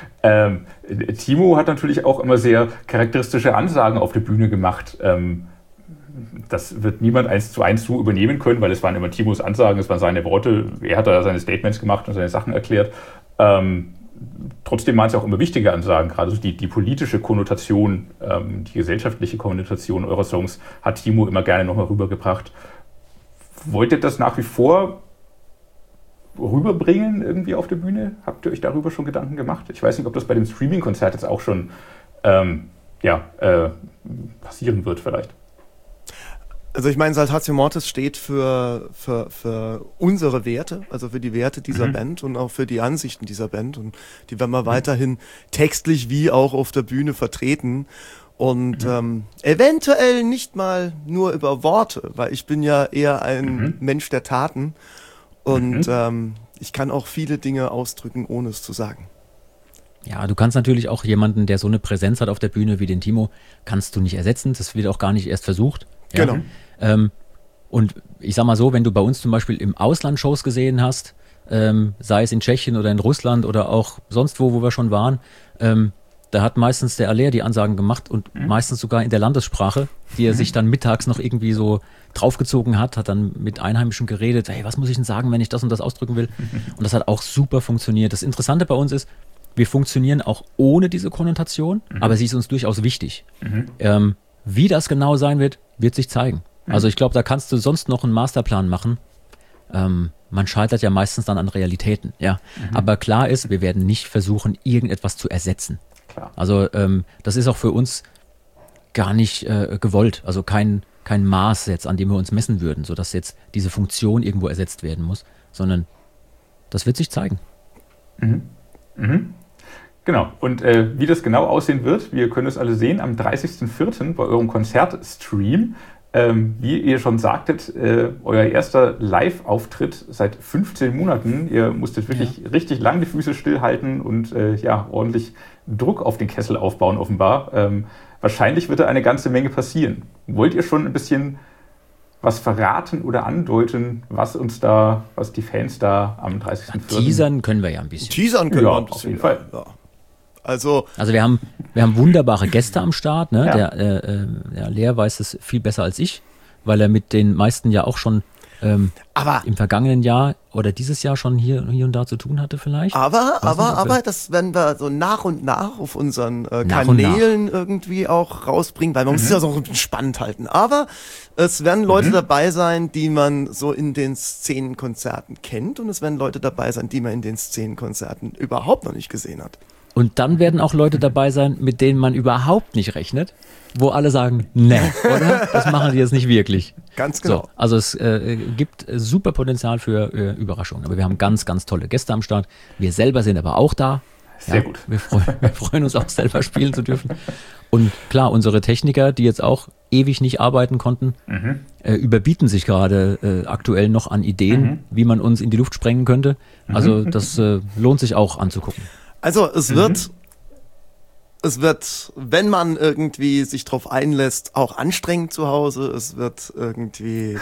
Timo hat natürlich auch immer sehr charakteristische Ansagen auf der Bühne gemacht. Das wird niemand 1:1 so übernehmen können, weil es waren immer Timos Ansagen, es waren seine Worte. Er hat da seine Statements gemacht und seine Sachen erklärt. Trotzdem waren es auch immer wichtige Ansagen, gerade so die politische Konnotation, die gesellschaftliche Konnotation eurer Songs hat Timo immer gerne nochmal rübergebracht. Wollt ihr das nach wie vor rüberbringen irgendwie auf der Bühne? Habt ihr euch darüber schon Gedanken gemacht? Ich weiß nicht, ob das bei dem Streaming-Konzert jetzt auch schon passieren wird vielleicht. Also ich meine, Saltatio Mortis steht für unsere Werte, also für die Werte dieser Band und auch für die Ansichten dieser Band, und die werden wir weiterhin textlich wie auch auf der Bühne vertreten und eventuell nicht mal nur über Worte, weil ich bin ja eher ein Mensch der Taten und ich kann auch viele Dinge ausdrücken, ohne es zu sagen. Ja, du kannst natürlich auch jemanden, der so eine Präsenz hat auf der Bühne wie den Timo, kannst du nicht ersetzen, das wird auch gar nicht erst versucht. Ja? Genau. Und ich sag mal so, wenn du bei uns zum Beispiel im Ausland Shows gesehen hast, sei es in Tschechien oder in Russland oder auch sonst wo wir schon waren, da hat meistens der Aller die Ansagen gemacht und meistens sogar in der Landessprache, die er sich dann mittags noch irgendwie so draufgezogen hat dann mit Einheimischen geredet, hey, was muss ich denn sagen, wenn ich das und das ausdrücken will? Und das hat auch super funktioniert. Das Interessante bei uns ist, wir funktionieren auch ohne diese Konnotation, aber sie ist uns durchaus wichtig. Wie das genau sein wird, wird sich zeigen. Also ich glaube, da kannst du sonst noch einen Masterplan machen. Man scheitert ja meistens dann an Realitäten. Ja. Aber klar ist, wir werden nicht versuchen, irgendetwas zu ersetzen. Klar. Also das ist auch für uns gar nicht gewollt. Also kein Maß jetzt, an dem wir uns messen würden, sodass jetzt diese Funktion irgendwo ersetzt werden muss, sondern das wird sich zeigen. Genau, und wie das genau aussehen wird, wir können es alle sehen am 30.04. bei eurem Konzertstream. Wie ihr schon sagtet, euer erster Live-Auftritt seit 15 Monaten. Ihr musstet wirklich richtig lang die Füße stillhalten und ordentlich Druck auf den Kessel aufbauen offenbar. Wahrscheinlich wird da eine ganze Menge passieren. Wollt ihr schon ein bisschen was verraten oder andeuten, was die Fans da am 30.04. Teasern können wir ja ein bisschen. Teasern können wir ein bisschen. Auf jeden Fall. Ja. Also wir haben wunderbare Gäste am Start. Ne? Ja. Der Lea weiß es viel besser als ich, weil er mit den meisten ja auch schon im vergangenen Jahr oder dieses Jahr schon hier und da zu tun hatte vielleicht. Aber das werden wir so nach und nach auf unseren Kanälen irgendwie auch rausbringen, weil man muss es ja so ein bisschen spannend halten. Aber es werden Leute dabei sein, die man so in den Szenenkonzerten kennt, und es werden Leute dabei sein, die man in den Szenenkonzerten überhaupt noch nicht gesehen hat. Und dann werden auch Leute dabei sein, mit denen man überhaupt nicht rechnet, wo alle sagen, ne, oder? Das machen die jetzt nicht wirklich. Ganz genau. So, also es gibt super Potenzial für Überraschungen. Aber wir haben ganz, ganz tolle Gäste am Start. Wir selber sind aber auch da. Sehr gut. Wir freuen uns auch selber spielen zu dürfen. Und klar, unsere Techniker, die jetzt auch ewig nicht arbeiten konnten, überbieten sich gerade aktuell noch an Ideen, wie man uns in die Luft sprengen könnte. Also das lohnt sich auch anzugucken. Also es wird, wenn man irgendwie sich drauf einlässt, auch anstrengend zu Hause. Es wird irgendwie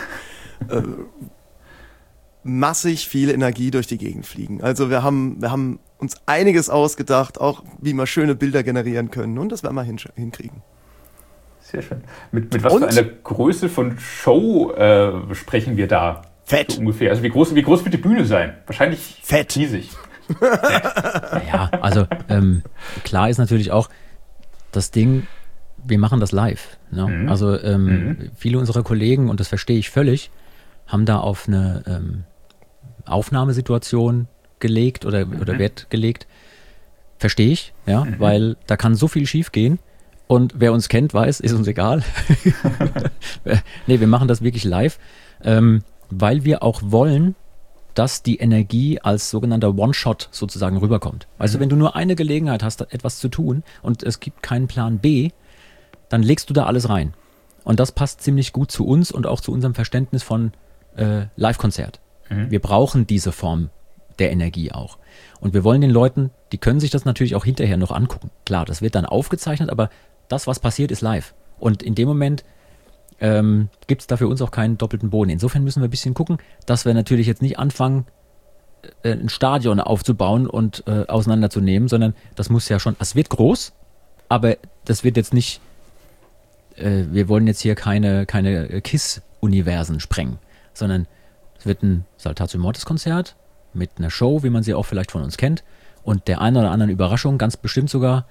massig viel Energie durch die Gegend fliegen. Also wir haben uns einiges ausgedacht, auch wie wir schöne Bilder generieren können, und das werden wir hinkriegen. Sehr schön. Mit was für einer Größe von Show sprechen wir da? Fett. So ungefähr. Also wie groß wird die Bühne sein? Wahrscheinlich fett. Riesig. Ja, also klar ist natürlich auch das Ding, wir machen das live. Ne? Also viele unserer Kollegen, und das verstehe ich völlig, haben da auf eine Aufnahmesituation gelegt oder Wert gelegt. Verstehe ich, ja, weil da kann so viel schief gehen. Und wer uns kennt, weiß, ist uns egal. Nee, wir machen das wirklich live, weil wir auch wollen, dass die Energie als sogenannter One-Shot sozusagen rüberkommt. Also wenn du nur eine Gelegenheit hast, etwas zu tun und es gibt keinen Plan B, dann legst du da alles rein. Und das passt ziemlich gut zu uns und auch zu unserem Verständnis von Live-Konzert. Wir brauchen diese Form der Energie auch. Und wir wollen den Leuten, die können sich das natürlich auch hinterher noch angucken. Klar, das wird dann aufgezeichnet, aber das, was passiert, ist live. Und in dem Moment gibt es da für uns auch keinen doppelten Boden. Insofern müssen wir ein bisschen gucken, dass wir natürlich jetzt nicht anfangen, ein Stadion aufzubauen und auseinanderzunehmen, sondern das muss ja schon, es wird groß, aber das wird jetzt nicht, wir wollen jetzt hier keine KISS-Universen sprengen, sondern es wird ein Saltatio Mortis-Konzert mit einer Show, wie man sie auch vielleicht von uns kennt, und der einen oder anderen Überraschung, ganz bestimmt sogar.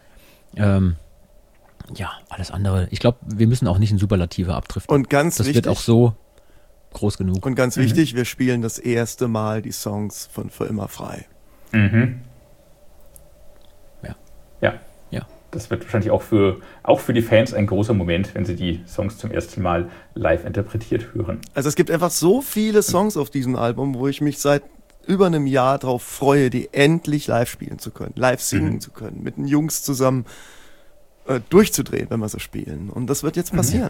Ja, alles andere. Ich glaube, wir müssen auch nicht in Superlative abdriften. Und ganz das wichtig, wird auch so groß genug. Und ganz wichtig, wir spielen das erste Mal die Songs von Für immer frei. Ja. Das wird wahrscheinlich auch für die Fans ein großer Moment, wenn sie die Songs zum ersten Mal live interpretiert hören. Also es gibt einfach so viele Songs auf diesem Album, wo ich mich seit über einem Jahr darauf freue, die endlich live spielen zu können, live singen zu können, mit den Jungs zusammen durchzudrehen, wenn wir so spielen. Und das wird jetzt passieren.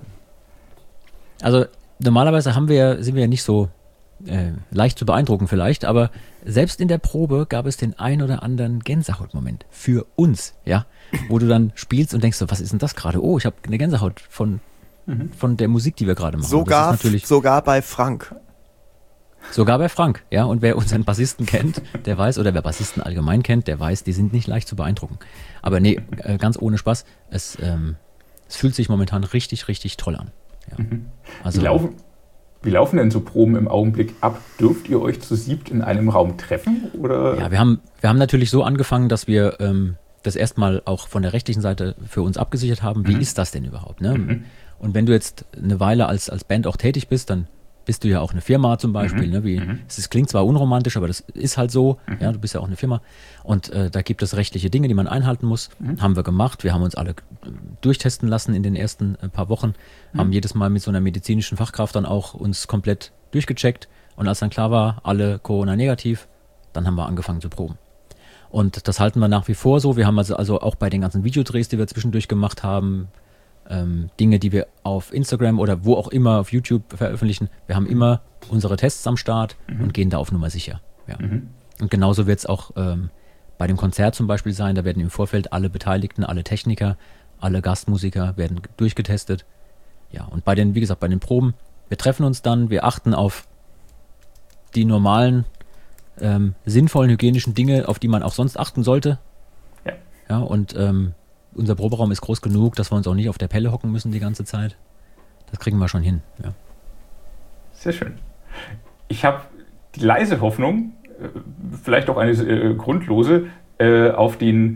Also normalerweise sind wir ja nicht so leicht zu beeindrucken vielleicht, aber selbst in der Probe gab es den ein oder anderen Gänsehautmoment für uns, ja, wo du dann spielst und denkst so, was ist denn das gerade? Oh, ich habe eine Gänsehaut von der Musik, die wir gerade machen. Sogar bei Frank. Sogar bei Frank, ja, und wer unseren Bassisten kennt, der weiß, oder wer Bassisten allgemein kennt, der weiß, die sind nicht leicht zu beeindrucken. Aber nee, ganz ohne Spaß, es fühlt sich momentan richtig, richtig toll an. Ja. Also, wie laufen denn so Proben im Augenblick ab? Dürft ihr euch zu siebt in einem Raum treffen? Oder? Ja, wir haben natürlich so angefangen, dass wir das erstmal auch von der rechtlichen Seite für uns abgesichert haben. Wie ist das denn überhaupt? Ne? Und wenn du jetzt eine Weile als Band auch tätig bist, dann bist du ja auch eine Firma zum Beispiel. Ne? Es klingt zwar unromantisch, aber das ist halt so. Ja, du bist ja auch eine Firma. Und da gibt es rechtliche Dinge, die man einhalten muss. Haben wir gemacht. Wir haben uns alle durchtesten lassen in den ersten paar Wochen. Haben jedes Mal mit so einer medizinischen Fachkraft dann auch uns komplett durchgecheckt. Und als dann klar war, alle Corona-negativ, dann haben wir angefangen zu proben. Und das halten wir nach wie vor so. Wir haben also auch bei den ganzen Videodrehs, die wir zwischendurch gemacht haben, Dinge, die wir auf Instagram oder wo auch immer auf YouTube veröffentlichen. Wir haben immer unsere Tests am Start und gehen da auf Nummer sicher. Ja. Und genauso wird es auch bei dem Konzert zum Beispiel sein. Da werden im Vorfeld alle Beteiligten, alle Techniker, alle Gastmusiker werden durchgetestet. Ja, und bei den Proben, wir treffen uns dann, wir achten auf die normalen, sinnvollen hygienischen Dinge, auf die man auch sonst achten sollte. Ja, und unser Proberaum ist groß genug, dass wir uns auch nicht auf der Pelle hocken müssen die ganze Zeit. Das kriegen wir schon hin. Ja. Sehr schön. Ich habe die leise Hoffnung, vielleicht auch eine grundlose, auf die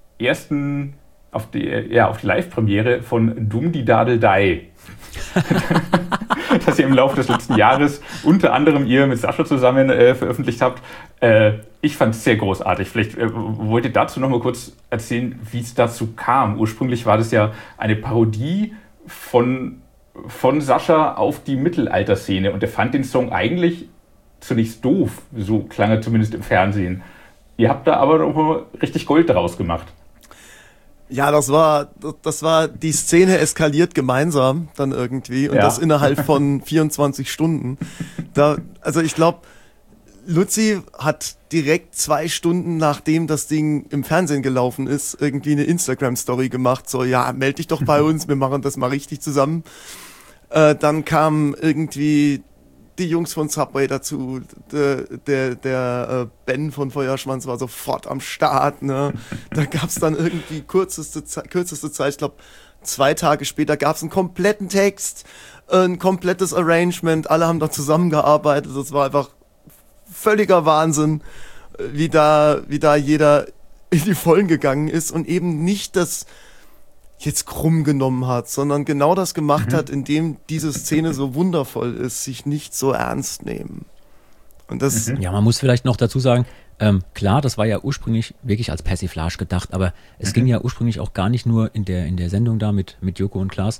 Live-Premiere von Dum di Dadel Dai. Das ihr im Laufe des letzten Jahres unter anderem ihr mit Sascha zusammen veröffentlicht habt. Ich fand es sehr großartig. Vielleicht wollt ihr dazu noch mal kurz erzählen, wie es dazu kam. Ursprünglich war das ja eine Parodie von Sascha auf die Mittelalterszene und er fand den Song eigentlich zunächst doof, so klang er zumindest im Fernsehen. Ihr habt da aber noch mal richtig Gold daraus gemacht. Ja, das war, die Szene eskaliert gemeinsam dann irgendwie und das innerhalb von 24 Stunden. Also ich glaube, Luzi hat direkt 2 Stunden, nachdem das Ding im Fernsehen gelaufen ist, irgendwie eine Instagram-Story gemacht, so, ja, meld dich doch bei uns, wir machen das mal richtig zusammen. Dann kamen irgendwie die Jungs von Subway dazu, der Ben von Feuerschwanz war sofort am Start, ne? Da gab's dann irgendwie kürzeste Zeit, ich glaube 2 Tage später gab's einen kompletten Text, ein komplettes Arrangement, alle haben da zusammengearbeitet, das war einfach völliger Wahnsinn, wie da jeder in die Vollen gegangen ist und eben nicht das jetzt krumm genommen hat, sondern genau das gemacht hat, indem diese Szene so wundervoll ist, sich nicht so ernst nehmen. Und das Ja, man muss vielleicht noch dazu sagen, klar, das war ja ursprünglich wirklich als Persiflage gedacht, aber es ging ja ursprünglich auch gar nicht nur in der Sendung da mit Joko und Klaas,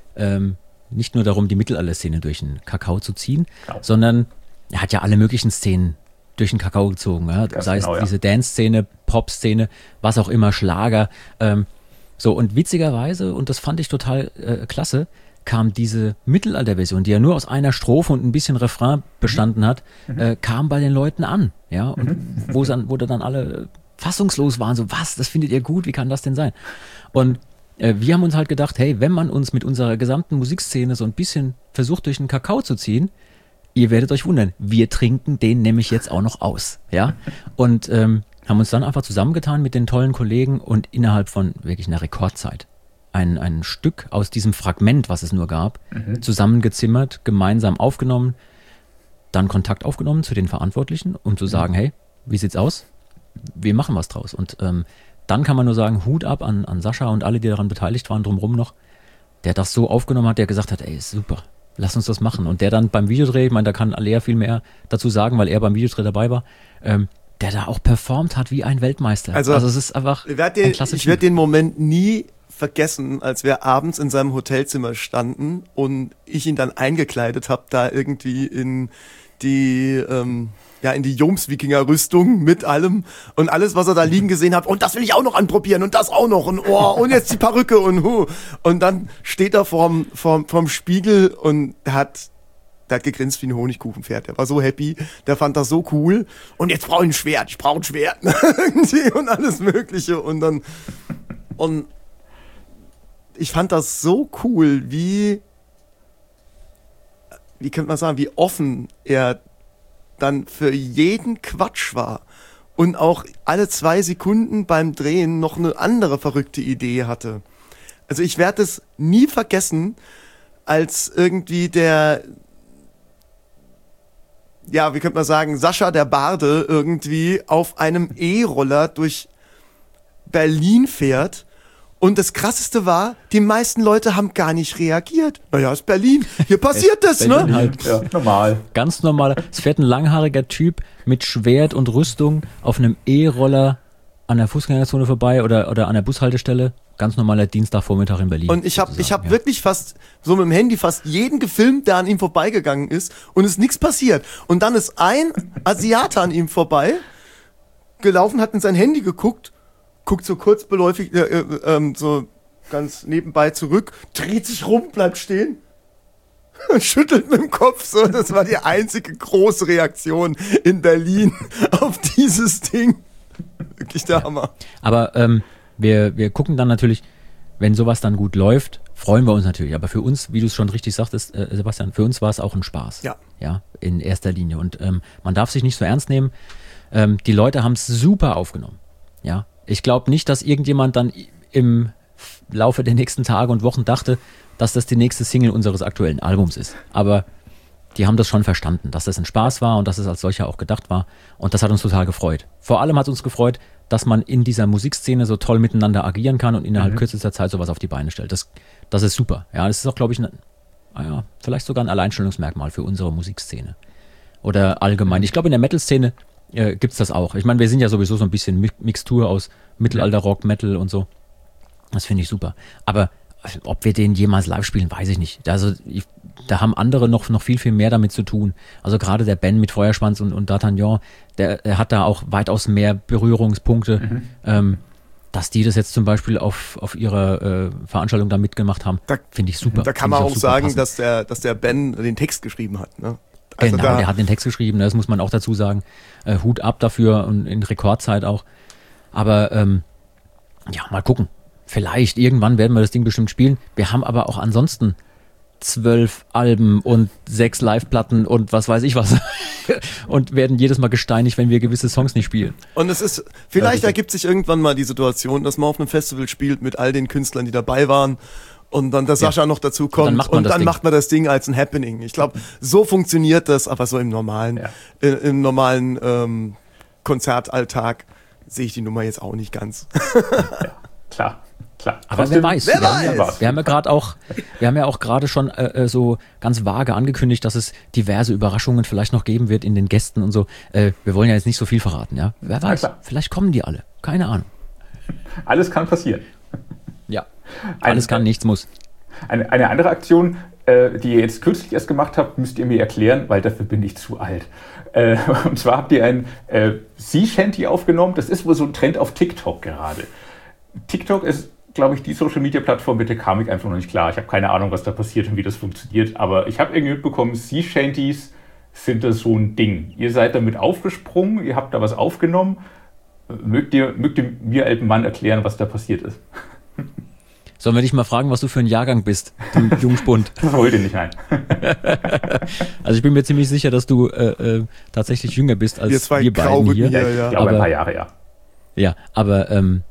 nicht nur darum, die Mittelalter-Szene durch den Kakao zu ziehen, sondern er hat ja alle möglichen Szenen durch den Kakao gezogen. Ja? Sei es diese Dance-Szene, Pop-Szene, was auch immer, Schlager, so, und witzigerweise, und das fand ich total klasse, kam diese Mittelalter-Version, die ja nur aus einer Strophe und ein bisschen Refrain bestanden hat, kam bei den Leuten an. Ja, und wo dann alle fassungslos waren, so, was, das findet ihr gut, wie kann das denn sein? Und wir haben uns halt gedacht, hey, wenn man uns mit unserer gesamten Musikszene so ein bisschen versucht, durch den Kakao zu ziehen, ihr werdet euch wundern, wir trinken den nämlich jetzt auch noch aus. Ja, und haben uns dann einfach zusammengetan mit den tollen Kollegen und innerhalb von wirklich einer Rekordzeit ein Stück aus diesem Fragment, was es nur gab, zusammengezimmert, gemeinsam aufgenommen, dann Kontakt aufgenommen zu den Verantwortlichen, um zu sagen, hey, wie sieht's aus? Wir machen was draus. Und dann kann man nur sagen, Hut ab an Sascha und alle, die daran beteiligt waren, drumherum noch, der das so aufgenommen hat, der gesagt hat, ey, ist super, lass uns das machen. Und der dann beim Videodreh, ich meine, da kann Alea viel mehr dazu sagen, weil er beim Videodreh dabei war, der da auch performt hat wie ein Weltmeister. Also es ist einfach ein klasse Typ. Ich werde den Moment nie vergessen, als wir abends in seinem Hotelzimmer standen und ich ihn dann eingekleidet habe, da irgendwie in die Joms-Wikinger-Rüstung mit allem und alles, was er da liegen gesehen hat. Und das will ich auch noch anprobieren und das auch noch und und jetzt die Perücke und dann steht er vorm Spiegel und der hat gegrinst wie ein Honigkuchenpferd. Der war so happy, der fand das so cool. Und jetzt brauche ich ein Schwert. Und alles Mögliche. Und ich fand das so cool, wie könnte man sagen, wie offen er dann für jeden Quatsch war. Und auch alle 2 Sekunden beim Drehen noch eine andere verrückte Idee hatte. Also ich werde es nie vergessen, als irgendwie wie könnte man sagen, Sascha der Barde irgendwie auf einem E-Roller durch Berlin fährt. Und das Krasseste war, die meisten Leute haben gar nicht reagiert. Naja, ist Berlin, hier passiert das, Berlin ne? Halt. Ja, normal. Ganz normaler. Es fährt ein langhaariger Typ mit Schwert und Rüstung auf einem E-Roller an der Fußgängerzone vorbei oder an der Bushaltestelle. Ganz normaler Dienstagvormittag in Berlin. Und ich hab wirklich fast so mit dem Handy fast jeden gefilmt, der an ihm vorbeigegangen ist und es ist nichts passiert. Und dann ist ein Asiate an ihm vorbei gelaufen, hat in sein Handy geguckt, guckt so kurzbeläufig, so ganz nebenbei zurück, dreht sich rum, bleibt stehen und schüttelt mit dem Kopf so. Das war die einzige große Reaktion in Berlin auf dieses Ding. Wirklich der Hammer. Aber wir gucken dann natürlich, wenn sowas dann gut läuft, freuen wir uns natürlich. Aber für uns, wie du es schon richtig sagtest, Sebastian, für uns war es auch ein Spaß. Ja, in erster Linie. Und man darf sich nicht so ernst nehmen. Die Leute haben es super aufgenommen. Ja, ich glaube nicht, dass irgendjemand dann im Laufe der nächsten Tage und Wochen dachte, dass das die nächste Single unseres aktuellen Albums ist. Aber die haben das schon verstanden, dass das ein Spaß war und dass es als solcher auch gedacht war. Und das hat uns total gefreut. Vor allem hat uns gefreut, dass man in dieser Musikszene so toll miteinander agieren kann und innerhalb kürzester Zeit sowas auf die Beine stellt. Das ist super. Ja, das ist auch, glaube ich, vielleicht sogar ein Alleinstellungsmerkmal für unsere Musikszene. Oder allgemein. Ich glaube, in der Metal-Szene gibt es das auch. Ich meine, wir sind ja sowieso so ein bisschen Mixtur aus Mittelalter-Rock, Metal und so. Das finde ich super. Aber ob wir den jemals live spielen, weiß ich nicht. Also da haben andere noch viel, viel mehr damit zu tun. Also gerade der Ben mit Feuerschwanz und D'Artagnan, der hat da auch weitaus mehr Berührungspunkte. dass die das jetzt zum Beispiel auf ihrer Veranstaltung da mitgemacht haben, finde ich super. Da kann man auch sagen, dass der Ben den Text geschrieben hat. Ne? Also genau, der hat den Text geschrieben, das muss man auch dazu sagen. Hut ab dafür und in Rekordzeit auch. Aber ja, mal gucken. Vielleicht, irgendwann werden wir das Ding bestimmt spielen. Wir haben aber auch ansonsten 12 Alben und 6 Live-Platten und was weiß ich was. Und werden jedes Mal gesteinigt, wenn wir gewisse Songs nicht spielen. Und es ist, vielleicht ergibt sich irgendwann mal die Situation, dass man auf einem Festival spielt mit all den Künstlern, die dabei waren. Und dann der Sascha noch dazu kommt und dann macht man das Ding als ein Happening. Ich glaube, so funktioniert das, aber so im normalen Konzertalltag sehe ich die Nummer jetzt auch nicht ganz. Ja, klar. Aber trotzdem, wer weiß. Wir haben ja auch gerade schon so ganz vage angekündigt, dass es diverse Überraschungen vielleicht noch geben wird in den Gästen und so. Wir wollen ja jetzt nicht so viel verraten, ja. Wer weiß, vielleicht kommen die alle. Keine Ahnung. Alles kann passieren. Ja, alles kann, nichts muss. Eine andere Aktion, die ihr jetzt kürzlich erst gemacht habt, müsst ihr mir erklären, weil dafür bin ich zu alt. Und zwar habt ihr ein Sea Shanty aufgenommen. Das ist wohl so ein Trend auf TikTok gerade. TikTok ist, glaube ich, die Social-Media-Plattform, mit der kam ich einfach noch nicht klar. Ich habe keine Ahnung, was da passiert und wie das funktioniert. Aber ich habe irgendwie mitbekommen, Sea Shanties sind das so ein Ding. Ihr seid damit aufgesprungen, ihr habt da was aufgenommen. Mögt ihr mir, alten Mann, erklären, was da passiert ist? Sollen wir dich mal fragen, was du für ein Jahrgang bist, du Jungspund? Das wollte ich nicht, nein. Also ich bin mir ziemlich sicher, dass du tatsächlich jünger bist als wir beiden hier. Ich glaube, ein paar Jahre, ja. Ja, aber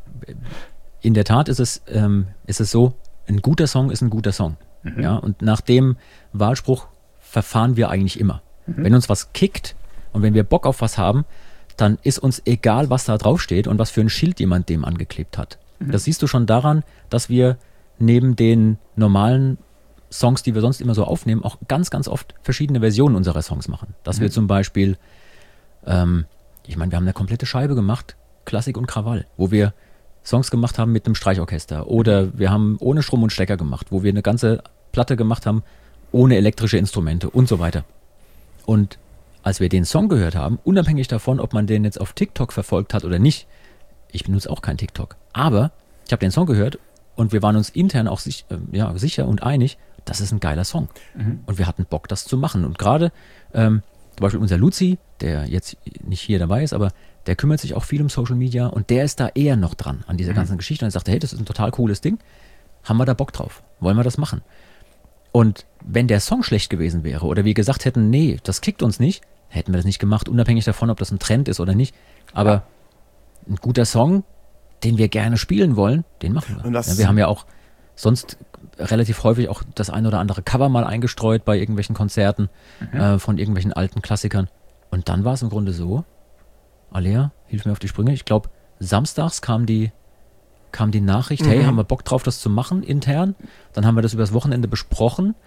in der Tat ist es so, ein guter Song ist ein guter Song. Mhm. Ja, und nach dem Wahlspruch verfahren wir eigentlich immer. Mhm. Wenn uns was kickt und wenn wir Bock auf was haben, dann ist uns egal, was da draufsteht und was für ein Schild jemand dem angeklebt hat. Mhm. Das siehst du schon daran, dass wir neben den normalen Songs, die wir sonst immer so aufnehmen, auch ganz, ganz oft verschiedene Versionen unserer Songs machen. Dass wir zum Beispiel, wir haben eine komplette Scheibe gemacht, Klassik und Krawall, wo wir Songs gemacht haben mit einem Streichorchester. Oder wir haben ohne Strom und Stecker gemacht, wo wir eine ganze Platte gemacht haben, ohne elektrische Instrumente und so weiter. Und als wir den Song gehört haben, unabhängig davon, ob man den jetzt auf TikTok verfolgt hat oder nicht, ich benutze auch kein TikTok, aber ich habe den Song gehört und wir waren uns intern auch sicher und einig, das ist ein geiler Song. Mhm. Und wir hatten Bock, das zu machen. Und gerade zum Beispiel unser Luzi, der jetzt nicht hier dabei ist, aber der kümmert sich auch viel um Social Media und der ist da eher noch dran an dieser ganzen Geschichte und er sagte, hey, das ist ein total cooles Ding, haben wir da Bock drauf, wollen wir das machen? Und wenn der Song schlecht gewesen wäre oder wir gesagt hätten, nee, das kickt uns nicht, hätten wir das nicht gemacht, unabhängig davon, ob das ein Trend ist oder nicht, aber ein guter Song, den wir gerne spielen wollen, den machen wir. Ja, wir haben ja auch sonst relativ häufig auch das ein oder andere Cover mal eingestreut bei irgendwelchen Konzerten von irgendwelchen alten Klassikern und dann war es im Grunde so, Alea, hilf mir auf die Sprünge. Ich glaube, samstags kam die Nachricht, hey, haben wir Bock drauf, das zu machen intern? Dann haben wir das übers Wochenende besprochen.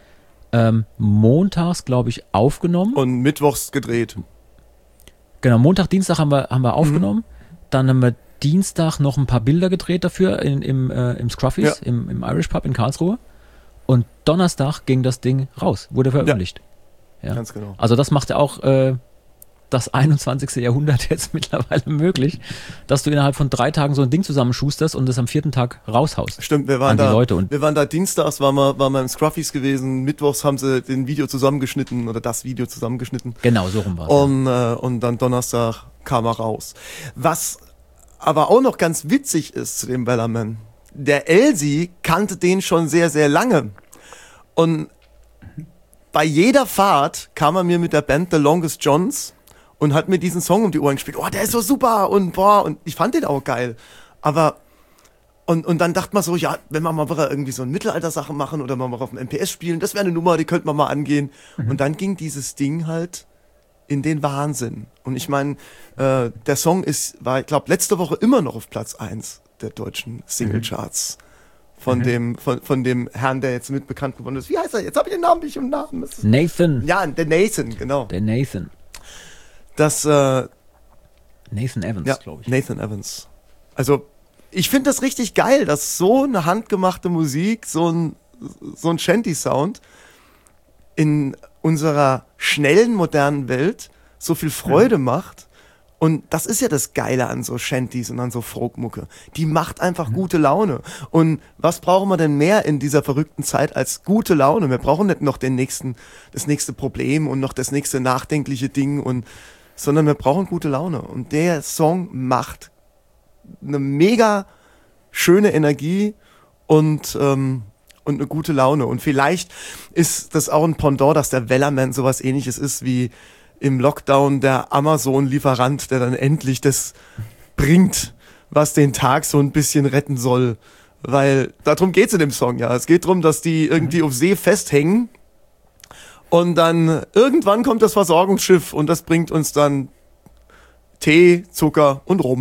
Montags, glaube ich, aufgenommen. Und mittwochs gedreht. Genau, Montag, Dienstag haben wir aufgenommen. Dann haben wir Dienstag noch ein paar Bilder gedreht dafür im Scruffys, im Irish Pub in Karlsruhe. Und Donnerstag ging das Ding raus, wurde veröffentlicht. Ja. Ganz genau. Also das macht ja auch das 21. Jahrhundert jetzt mittlerweile möglich, dass du innerhalb von 3 Tagen so ein Ding zusammenschusterst und es am 4. Tag raushaust. Stimmt, wir waren da dienstags, waren wir im Scruffys gewesen, mittwochs haben sie den Video zusammengeschnitten oder das Video zusammengeschnitten. Genau, so rum war es. Und dann Donnerstag kam er raus. Was aber auch noch ganz witzig ist zu dem Bellerman, der Elsie kannte den schon sehr, sehr lange. Und bei jeder Fahrt kam er mir mit der Band The Longest Johns und hat mir diesen Song um die Ohren gespielt. Oh, der ist so super und ich fand den auch geil. Aber und dann dachte man so, ja, wenn wir mal wieder irgendwie so eine Mittelalter-Sache machen oder mal auf dem MPS spielen, das wäre eine Nummer, die könnte man mal angehen. Und dann ging dieses Ding halt in den Wahnsinn. Und ich meine, der Song war, ich glaube, letzte Woche immer noch auf Platz 1 der deutschen Singlecharts. Von dem Herrn, der jetzt mit bekannt geworden ist. Wie heißt er? Jetzt habe ich den Namen nicht im Namen. Nathan. Ja, der Nathan, genau. Der Nathan. Nathan Evans, glaube ich. Nathan Evans. Also, ich finde das richtig geil, dass so eine handgemachte Musik, so ein Shanty-Sound in unserer schnellen, modernen Welt so viel Freude macht Und das ist ja das Geile an so Shanties und an so Folkmucke. Die macht einfach gute Laune. Und was brauchen wir denn mehr in dieser verrückten Zeit als gute Laune? Wir brauchen nicht noch das nächste Problem und noch das nächste nachdenkliche Ding sondern wir brauchen gute Laune. Und der Song macht eine mega schöne Energie und eine gute Laune. Und vielleicht ist das auch ein Pendant, dass der Wellerman sowas Ähnliches ist wie im Lockdown der Amazon-Lieferant, der dann endlich das bringt, was den Tag so ein bisschen retten soll. Weil darum geht's in dem Song, ja. Es geht darum, dass die irgendwie auf See festhängen und dann irgendwann kommt das Versorgungsschiff und das bringt uns dann Tee, Zucker und Rum.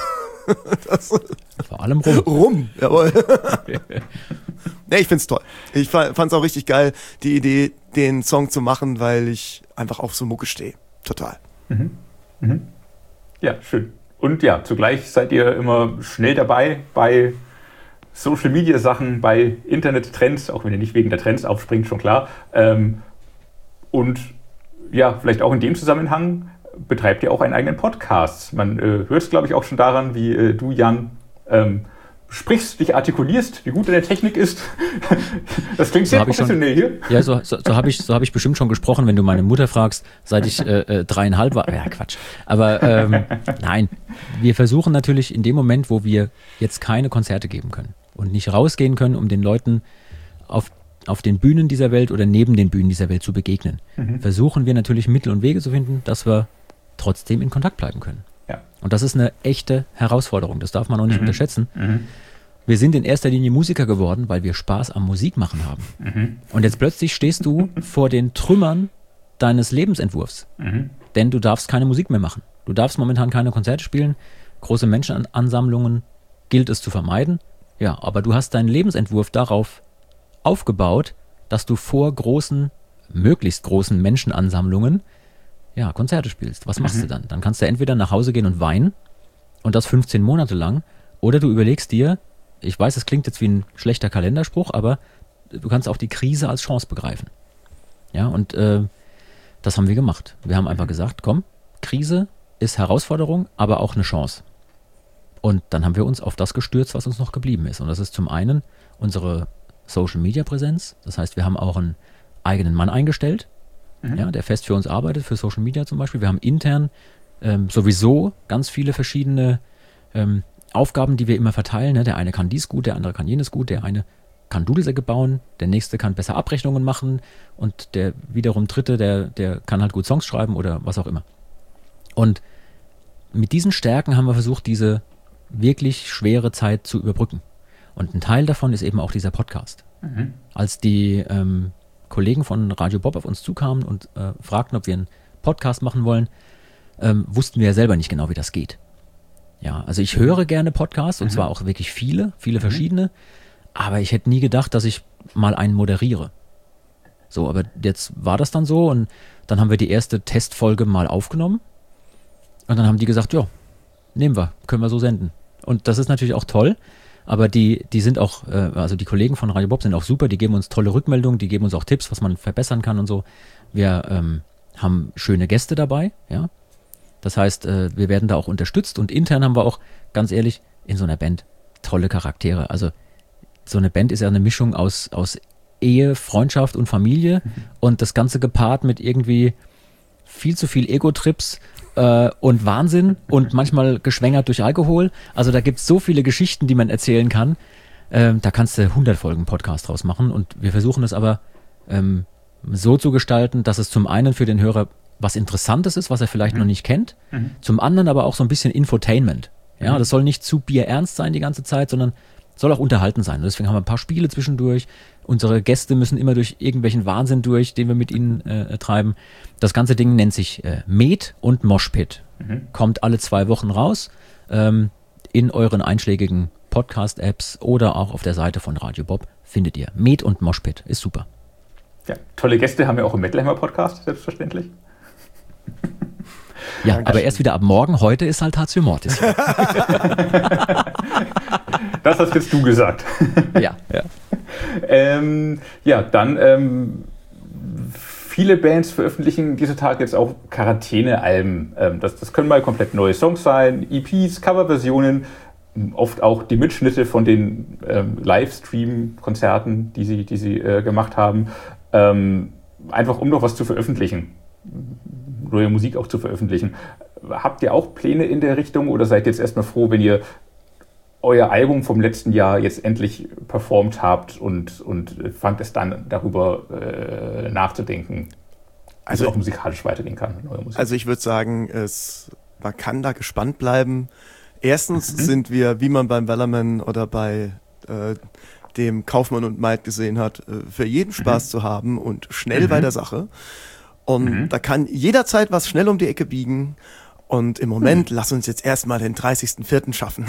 Vor allem Rum. Rum, jawohl. Nee, ich find's toll. Ich fand's auch richtig geil, die Idee, den Song zu machen, weil ich einfach auf so Mucke stehe. Total. Ja, schön. Und ja, zugleich seid ihr immer schnell dabei bei Social-Media-Sachen, bei Internet-Trends, auch wenn ihr nicht wegen der Trends aufspringt, schon klar. Und ja, vielleicht auch in dem Zusammenhang betreibt ihr auch einen eigenen Podcast. Man hört es, glaube ich, auch schon daran, wie du, Jan, sprichst, dich artikulierst, wie gut deine Technik ist. Das klingt sehr professionell hier. Ja, so hab ich bestimmt schon gesprochen, wenn du meine Mutter fragst, seit ich 3,5 war. Ja, Quatsch. Aber nein, wir versuchen natürlich in dem Moment, wo wir jetzt keine Konzerte geben können und nicht rausgehen können, um den Leuten auf den Bühnen dieser Welt oder neben den Bühnen dieser Welt zu begegnen, versuchen wir natürlich Mittel und Wege zu finden, dass wir trotzdem in Kontakt bleiben können. Ja. Und das ist eine echte Herausforderung, das darf man auch nicht unterschätzen. Wir sind in erster Linie Musiker geworden, weil wir Spaß am Musikmachen haben. Und jetzt plötzlich stehst du vor den Trümmern deines Lebensentwurfs, denn du darfst keine Musik mehr machen. Du darfst momentan keine Konzerte spielen, große Menschenansammlungen gilt es zu vermeiden. Ja, aber du hast deinen Lebensentwurf darauf aufgebaut, dass du vor möglichst großen Menschenansammlungen Konzerte spielst. Was machst du dann? Dann kannst du entweder nach Hause gehen und weinen und das 15 Monate lang, oder du überlegst dir, ich weiß, es klingt jetzt wie ein schlechter Kalenderspruch, aber du kannst auch die Krise als Chance begreifen. Ja, und das haben wir gemacht. Wir haben einfach gesagt, komm, Krise ist Herausforderung, aber auch eine Chance. Und dann haben wir uns auf das gestürzt, was uns noch geblieben ist. Und das ist zum einen unsere Social-Media-Präsenz. Das heißt, wir haben auch einen eigenen Mann eingestellt, der fest für uns arbeitet, für Social Media zum Beispiel. Wir haben intern sowieso ganz viele verschiedene Aufgaben, die wir immer verteilen. Ne? Der eine kann dies gut, der andere kann jenes gut, der eine kann Dudelsäcke bauen, der nächste kann besser Abrechnungen machen und der wiederum dritte, der kann halt gut Songs schreiben oder was auch immer. Und mit diesen Stärken haben wir versucht, diese wirklich schwere Zeit zu überbrücken. Und ein Teil davon ist eben auch dieser Podcast. Als die Kollegen von Radio Bob auf uns zukamen und fragten, ob wir einen Podcast machen wollen, wussten wir ja selber nicht genau, wie das geht. Ja, also ich höre gerne Podcasts und zwar auch wirklich viele verschiedene, aber ich hätte nie gedacht, dass ich mal einen moderiere. So, aber jetzt war das dann so und dann haben wir die erste Testfolge mal aufgenommen und dann haben die gesagt, ja, nehmen wir, können wir so senden. Und das ist natürlich auch toll. Aber die sind auch, also die Kollegen von Radio Bob sind auch super, die geben uns tolle Rückmeldungen, die geben uns auch Tipps, was man verbessern kann und so. Wir haben schöne Gäste dabei, ja. Das heißt, wir werden da auch unterstützt und intern haben wir auch, ganz ehrlich, in so einer Band tolle Charaktere. Also so eine Band ist ja eine Mischung aus Ehe, Freundschaft und Familie und das Ganze gepaart mit irgendwie viel zu viel Ego-Trips und Wahnsinn und manchmal geschwängert durch Alkohol. Also da gibt es so viele Geschichten, die man erzählen kann. Da kannst du 100 Folgen Podcast draus machen und wir versuchen es aber so zu gestalten, dass es zum einen für den Hörer was Interessantes ist, was er vielleicht noch nicht kennt, zum anderen aber auch so ein bisschen Infotainment. Ja, das soll nicht zu bierernst sein die ganze Zeit, sondern soll auch unterhalten sein. Und deswegen haben wir ein paar Spiele zwischendurch. Unsere Gäste müssen immer durch irgendwelchen Wahnsinn durch, den wir mit ihnen treiben. Das ganze Ding nennt sich Met und Moshpit. Kommt alle 2 Wochen raus in euren einschlägigen Podcast-Apps oder auch auf der Seite von Radio Bob findet ihr. Met und Moshpit ist super. Ja, tolle Gäste haben wir auch im Metal Hammer Podcast, selbstverständlich. Ja, aber erst wieder ab morgen. Heute ist Saltatio Mortis. Das hast jetzt du gesagt. Ja. Ja, dann viele Bands veröffentlichen diese Tage jetzt auch Quarantäne-Alben. Das können mal komplett neue Songs sein, EPs, Coverversionen, oft auch die Mitschnitte von den Livestream-Konzerten, die sie gemacht haben. Einfach um noch was zu veröffentlichen, neue Musik auch zu veröffentlichen. Habt ihr auch Pläne in der Richtung oder seid ihr jetzt erstmal froh, wenn ihr euer Album vom letzten Jahr jetzt endlich performt habt und fangt es dann darüber nachzudenken, wie es auch musikalisch weitergehen kann? Neue Musik. Also ich würde sagen, man kann da gespannt bleiben. Erstens sind wir, wie man beim Wellerman oder bei dem Kaufmann und Maid gesehen hat, für jeden Spaß zu haben und schnell bei der Sache. Und da kann jederzeit was schnell um die Ecke biegen. Und im Moment, lass uns jetzt erstmal den 30.04. schaffen.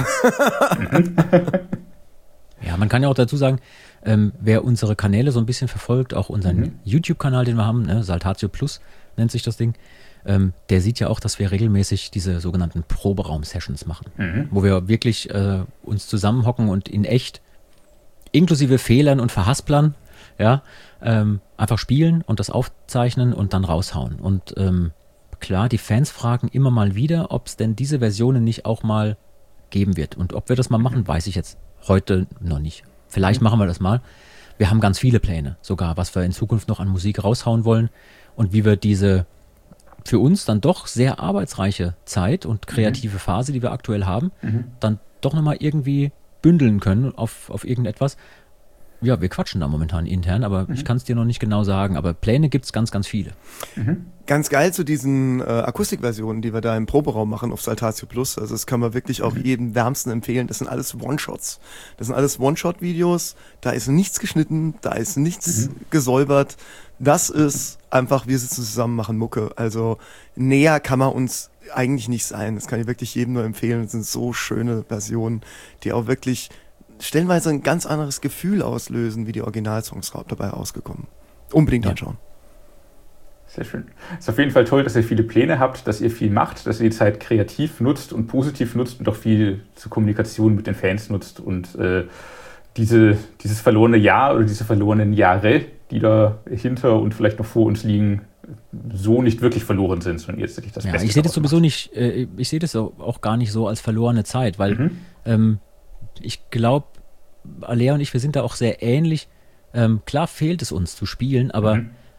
Ja, man kann ja auch dazu sagen, wer unsere Kanäle so ein bisschen verfolgt, auch unseren YouTube-Kanal, den wir haben, ne, Saltatio Plus nennt sich das Ding, der sieht ja auch, dass wir regelmäßig diese sogenannten Proberaum-Sessions machen, wo wir wirklich uns zusammenhocken und in echt, inklusive Fehlern und Verhasplern, ja, einfach spielen und das aufzeichnen und dann raushauen. Und klar, die Fans fragen immer mal wieder, ob es denn diese Versionen nicht auch mal geben wird. Und ob wir das mal machen, weiß ich jetzt heute noch nicht. Vielleicht machen wir das mal. Wir haben ganz viele Pläne sogar, was wir in Zukunft noch an Musik raushauen wollen und wie wir diese für uns dann doch sehr arbeitsreiche Zeit und kreative Phase, die wir aktuell haben, dann doch nochmal irgendwie bündeln können auf irgendetwas. Ja, wir quatschen da momentan intern, aber ich kann es dir noch nicht genau sagen. Aber Pläne gibt es ganz, ganz viele. Ganz geil zu diesen Akustikversionen, die wir da im Proberaum machen auf Saltatio Plus. Also das kann man wirklich auch jedem wärmsten empfehlen. Das sind alles One-Shots. Das sind alles One-Shot-Videos. Da ist nichts geschnitten, da ist nichts gesäubert. Das ist einfach, wir sitzen zusammen, machen Mucke. Also näher kann man uns eigentlich nicht sein. Das kann ich wirklich jedem nur empfehlen. Das sind so schöne Versionen, die auch wirklich stellenweise ein ganz anderes Gefühl auslösen, wie die Originalsongs dabei rausgekommen. Unbedingt anschauen. Sehr schön. Es ist auf jeden Fall toll, dass ihr viele Pläne habt, dass ihr viel macht, dass ihr die Zeit kreativ nutzt und positiv nutzt und auch viel zur Kommunikation mit den Fans nutzt und dieses verlorene Jahr oder diese verlorenen Jahre, die da hinter und vielleicht noch vor uns liegen, so nicht wirklich verloren sind, sondern jetzt wirklich das Beste. Ich sehe das sowieso nicht, ich sehe das auch gar nicht so als verlorene Zeit, weil ich glaube, Alea und ich, wir sind da auch sehr ähnlich. Klar fehlt es uns zu spielen, aber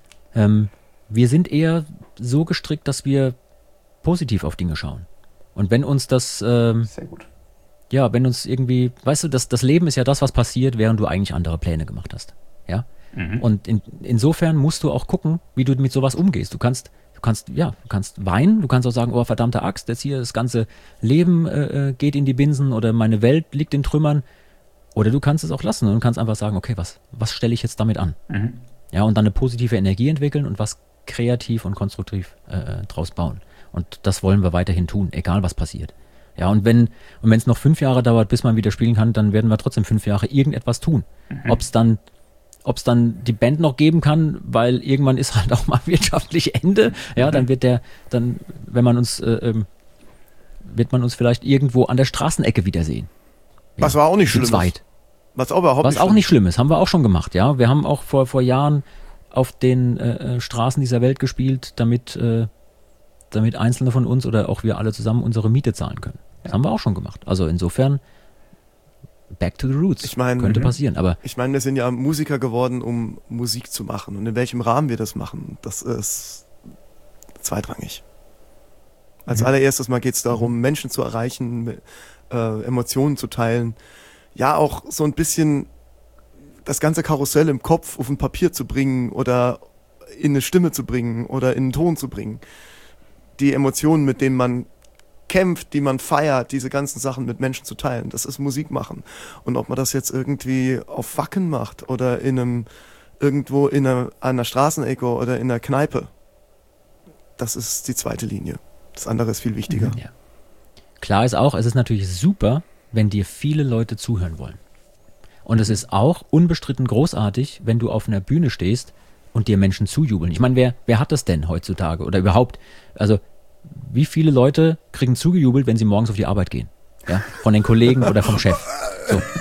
wir sind eher so gestrickt, dass wir positiv auf Dinge schauen. Und wenn uns das, sehr gut. Ja, wenn uns irgendwie, weißt du, das Leben ist ja das, was passiert, während du eigentlich andere Pläne gemacht hast. Ja. Und insofern musst du auch gucken, wie du mit sowas umgehst. Du kannst weinen, du kannst auch sagen, oh verdammte Axt, jetzt hier das ganze Leben geht in die Binsen oder meine Welt liegt in Trümmern. Oder du kannst es auch lassen und kannst einfach sagen, okay, was stelle ich jetzt damit an? Ja, und dann eine positive Energie entwickeln und was kreativ und konstruktiv draus bauen. Und das wollen wir weiterhin tun, egal was passiert. Ja, und wenn es noch 5 Jahre dauert, bis man wieder spielen kann, dann werden wir trotzdem 5 Jahre irgendetwas tun. Ob es dann die Band noch geben kann, weil irgendwann ist halt auch mal wirtschaftlich Ende, ja, dann wird man uns vielleicht irgendwo an der Straßenecke wiedersehen. Ja, was war auch nicht schlimm. Zweit. Was auch nicht schlimm ist, haben wir auch schon gemacht, ja. Wir haben auch vor Jahren auf den Straßen dieser Welt gespielt, damit Einzelne von uns oder auch wir alle zusammen unsere Miete zahlen können. Das haben wir auch schon gemacht. Also insofern back to the roots. Ich meine, könnte passieren. Aber ich meine, wir sind ja Musiker geworden, um Musik zu machen. Und in welchem Rahmen wir das machen, das ist zweitrangig. Als allererstes mal geht es darum, Menschen zu erreichen, Emotionen zu teilen. Ja, auch so ein bisschen das ganze Karussell im Kopf auf ein Papier zu bringen oder in eine Stimme zu bringen oder in einen Ton zu bringen. Die Emotionen, mit denen man kämpft, die man feiert, diese ganzen Sachen mit Menschen zu teilen, das ist Musik machen. Und ob man das jetzt irgendwie auf Wacken macht oder irgendwo an einer Straßenecke oder in einer Kneipe, das ist die zweite Linie. Das andere ist viel wichtiger. Ja. Klar ist auch, es ist natürlich super, wenn dir viele Leute zuhören wollen. Und es ist auch unbestritten großartig, wenn du auf einer Bühne stehst und dir Menschen zujubeln. Ich meine, wer hat das denn heutzutage oder überhaupt? Also wie viele Leute kriegen zugejubelt, wenn sie morgens auf die Arbeit gehen? Ja, von den Kollegen oder vom Chef. So.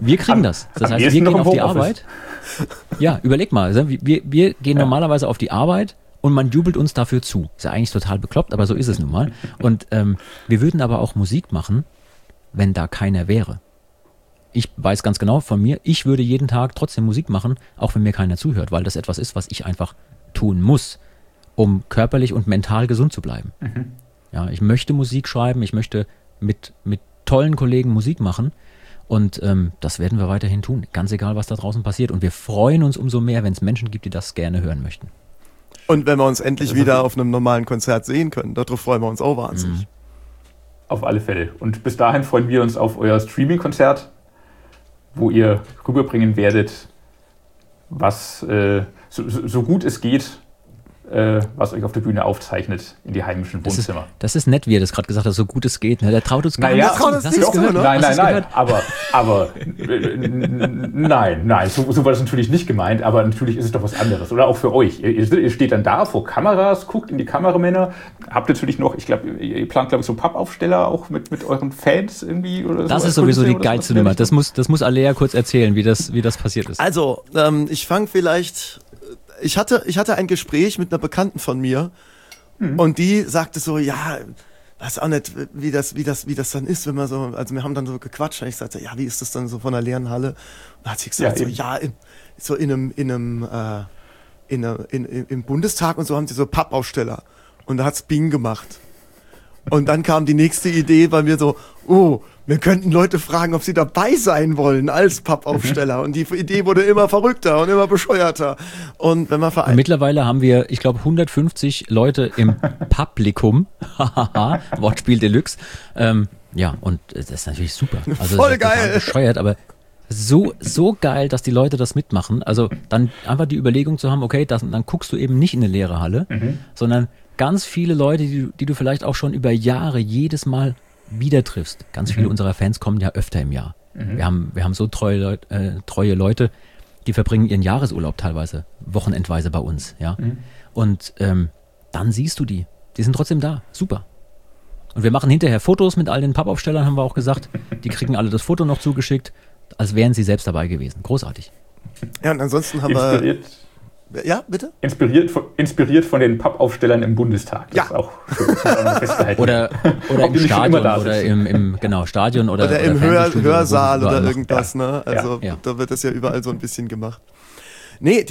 Wir kriegen das. Das heißt, wir gehen auf die Arbeit. Ja, überleg mal. Wir gehen normalerweise auf die Arbeit und man jubelt uns dafür zu. Ist ja eigentlich total bekloppt, aber so ist es nun mal. Und wir würden aber auch Musik machen, wenn da keiner wäre. Ich weiß ganz genau von mir, ich würde jeden Tag trotzdem Musik machen, auch wenn mir keiner zuhört, weil das etwas ist, was ich einfach tun muss, um körperlich und mental gesund zu bleiben. Mhm. Ja, ich möchte Musik schreiben, ich möchte mit tollen Kollegen Musik machen und das werden wir weiterhin tun, ganz egal, was da draußen passiert. Und wir freuen uns umso mehr, wenn es Menschen gibt, die das gerne hören möchten. Und wenn wir uns endlich wieder auf einem normalen Konzert sehen können, darauf freuen wir uns auch wahnsinnig. Mhm. Auf alle Fälle. Und bis dahin freuen wir uns auf euer Streaming-Konzert, wo ihr rüberbringen werdet, was so gut es geht, was euch auf der Bühne aufzeichnet in die heimischen Wohnzimmer. Das ist nett, wie er das gerade gesagt hat, so gut es geht. Ne? Der traut uns gar nicht. Nein, aber nein, so war das natürlich nicht gemeint, aber natürlich ist es doch was anderes. Oder auch für euch. Ihr steht dann da vor Kameras, guckt in die Kameramänner, habt natürlich noch, ich glaube, ihr plant, glaube ich, so Pappaufsteller auch mit euren Fans irgendwie oder so. Das ist sowieso die geilste Nummer. Das muss Alea kurz erzählen, wie das passiert ist. Also, ich fange vielleicht... Ich hatte ein Gespräch mit einer Bekannten von mir und die sagte so, ja, weiß auch nicht, wie das dann ist, wenn man so, also wir haben dann so gequatscht und ich sagte, ja, wie ist das dann so von der leeren Halle? Und da hat sie gesagt, im Bundestag und so haben sie so Pappaufsteller und da hat's Bing gemacht. Und dann kam die nächste Idee bei mir so, wir könnten Leute fragen, ob sie dabei sein wollen als Pappaufsteller. Und die Idee wurde immer verrückter und immer bescheuerter. Und wenn man mittlerweile haben wir, ich glaube, 150 Leute im Publikum. Wortspiel Deluxe. Ja, und das ist natürlich super. Also voll geil. Bescheuert, aber so geil, dass die Leute das mitmachen. Also dann einfach die Überlegung zu haben, okay, dann guckst du eben nicht in eine leere Halle, sondern ganz viele Leute, die du vielleicht auch schon über Jahre jedes Mal wieder triffst. Ganz viele unserer Fans kommen ja öfter im Jahr. Wir haben so treue Leute, die verbringen ihren Jahresurlaub teilweise, wochenendweise bei uns. Ja? Und dann siehst du die. Die sind trotzdem da. Super. Und wir machen hinterher Fotos mit all den Pappaufstellern, haben wir auch gesagt. Die kriegen alle das Foto noch zugeschickt, als wären sie selbst dabei gewesen. Großartig. Ja, und ansonsten haben wir... Ja, bitte? Inspiriert von den Pappaufstellern im Bundestag. Das ist auch schön festgehalten. Oder im Stadion oder im Stadion oder im Hörsaal oder irgendwas. Ja. Ne? Also da wird das ja überall so ein bisschen gemacht. Nee,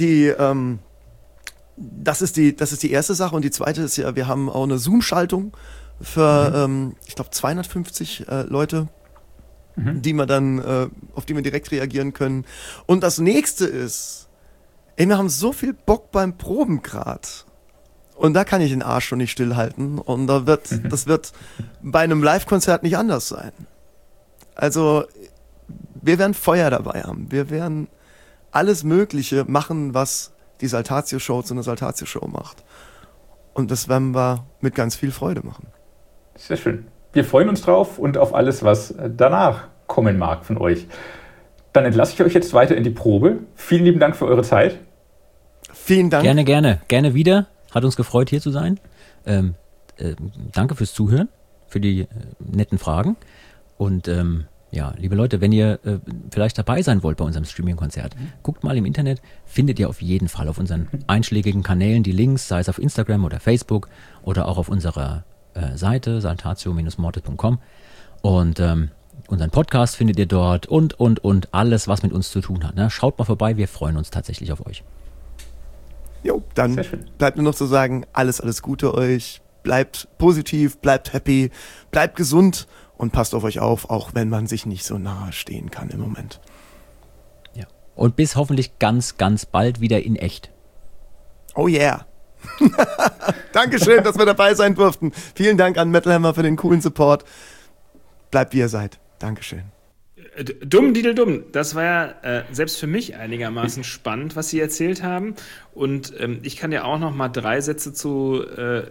das ist die erste Sache. Und die zweite ist ja, wir haben auch eine Zoom-Schaltung für, ich glaube, 250 Leute, die wir dann, auf die wir direkt reagieren können. Und das nächste ist, wir haben so viel Bock beim Proben grad. Und da kann ich den Arsch schon nicht stillhalten. Und das wird bei einem Live-Konzert nicht anders sein. Also, wir werden Feuer dabei haben. Wir werden alles Mögliche machen, was die Saltatio-Show zu einer Saltatio-Show macht. Und das werden wir mit ganz viel Freude machen. Sehr schön. Wir freuen uns drauf und auf alles, was danach kommen mag von euch. Dann entlasse ich euch jetzt weiter in die Probe. Vielen lieben Dank für eure Zeit. Vielen Dank. Gerne wieder. Hat uns gefreut, hier zu sein. Danke fürs Zuhören, für die netten Fragen. Und liebe Leute, wenn ihr vielleicht dabei sein wollt bei unserem Streaming-Konzert, guckt mal im Internet, findet ihr auf jeden Fall auf unseren einschlägigen Kanälen die Links, sei es auf Instagram oder Facebook oder auch auf unserer Seite saltatio-mortis.com. Und unseren Podcast findet ihr dort und alles, was mit uns zu tun hat. Ne? Schaut mal vorbei, wir freuen uns tatsächlich auf euch. Jo, dann bleibt nur noch zu sagen, alles Gute euch. Bleibt positiv, bleibt happy, bleibt gesund und passt auf euch auf, auch wenn man sich nicht so nahe stehen kann im Moment. Ja. Und bis hoffentlich ganz, ganz bald wieder in echt. Oh yeah. Dankeschön, dass wir dabei sein durften. Vielen Dank an Metal Hammer für den coolen Support. Bleibt wie ihr seid. Dankeschön. Dumm. Das war ja selbst für mich einigermaßen spannend, was Sie erzählt haben. Und ich kann ja auch noch mal 3 Sätze zu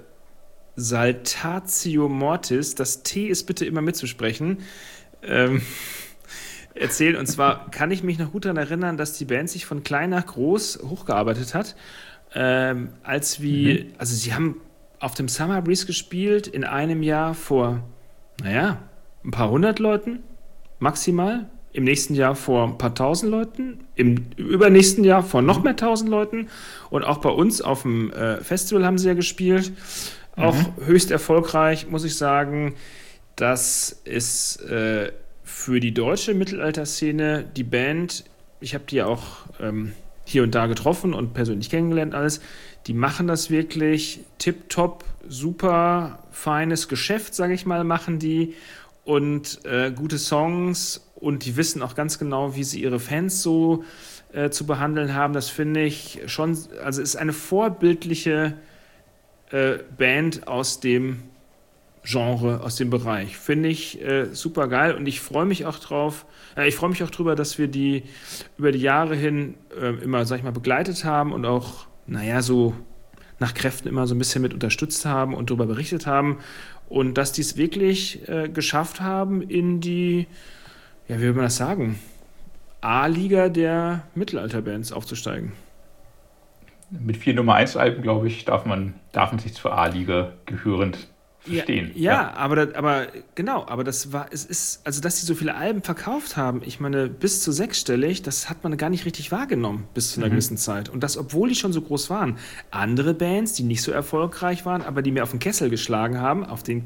Saltatio Mortis, das T ist bitte immer mitzusprechen, erzählen. Und zwar kann ich mich noch gut daran erinnern, dass die Band sich von klein nach groß hochgearbeitet hat. Also sie haben auf dem Summer Breeze gespielt in einem Jahr vor, ein paar hundert Leuten. Maximal im nächsten Jahr vor ein paar tausend Leuten, im übernächsten Jahr vor noch mehr tausend Leuten und auch bei uns auf dem Festival haben sie ja gespielt. Auch höchst erfolgreich, muss ich sagen. Das ist für die deutsche Mittelalterszene die Band, ich habe die ja auch hier und da getroffen und persönlich kennengelernt alles, die machen das wirklich tipptopp, super feines Geschäft, sage ich mal, machen die und gute Songs und die wissen auch ganz genau, wie sie ihre Fans so zu behandeln haben. Das finde ich schon, also ist eine vorbildliche Band aus dem Genre, aus dem Bereich. Finde ich super geil und ich freue mich auch drauf. Ich freue mich auch drüber, dass wir die über die Jahre hin immer, sag ich mal, begleitet haben und auch, naja, so nach Kräften immer so ein bisschen mit unterstützt haben und darüber berichtet haben und dass die es wirklich geschafft haben in die, ja, wie will man das sagen, A-Liga der Mittelalterbands aufzusteigen. Mit 4 Nummer-1-Alben, glaube ich, darf man sich zur A-Liga gehörend verstehen. Ja. Aber das war, es ist, also dass sie so viele Alben verkauft haben, ich meine, bis zu 6-stellig, das hat man gar nicht richtig wahrgenommen bis zu einer gewissen Zeit. Und das, obwohl die schon so groß waren. Andere Bands, die nicht so erfolgreich waren, aber die mir auf den Kessler geschlagen haben,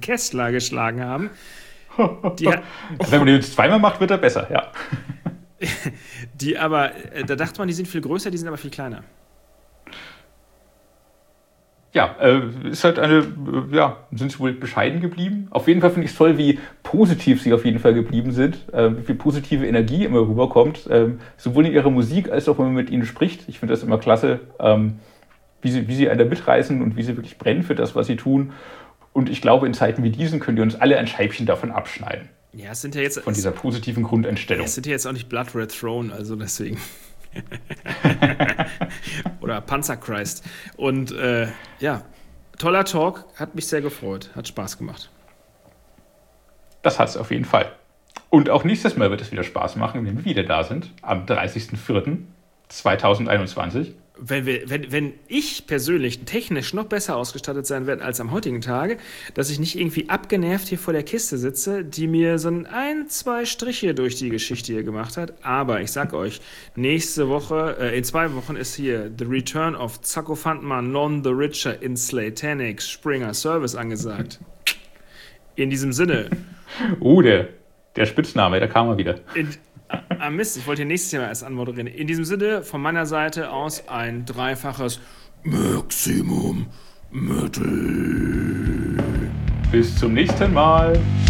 wenn man den jetzt zweimal macht, wird er besser, ja. Die aber, da dachte man, die sind viel größer, die sind aber viel kleiner. Ja, ist halt sind sie wohl bescheiden geblieben. Auf jeden Fall finde ich es toll, wie positiv sie auf jeden Fall geblieben sind, wie viel positive Energie immer rüberkommt, sowohl in ihrer Musik als auch wenn man mit ihnen spricht. Ich finde das immer klasse, wie sie einen da mitreißen und wie sie wirklich brennen für das, was sie tun. Und ich glaube, in Zeiten wie diesen können wir uns alle ein Scheibchen davon abschneiden. Ja, es sind ja jetzt von dieser positiven Grundeinstellung. Es sind ja jetzt auch nicht Blood Red Throne, also deswegen. Oder Panzer Christ. Und toller Talk, hat mich sehr gefreut, hat Spaß gemacht. Das hat es auf jeden Fall. Und auch nächstes Mal wird es wieder Spaß machen, wenn wir wieder da sind, am 30.04.2021. Wenn ich persönlich technisch noch besser ausgestattet sein werde als am heutigen Tage, dass ich nicht irgendwie abgenervt hier vor der Kiste sitze, die mir so 1-2 Striche durch die Geschichte hier gemacht hat. Aber ich sag euch, nächste Woche, in 2 Wochen ist hier The Return of Zacko Fandmann, Non the Richer in Slaytanix Springer Service angesagt. In diesem Sinne. Der Spitzname, da kam er wieder. Mist, ich wollte hier nächstes Jahr erst anmoderieren. In diesem Sinne, von meiner Seite aus ein 3-faches Maximum Metal. Bis zum nächsten Mal.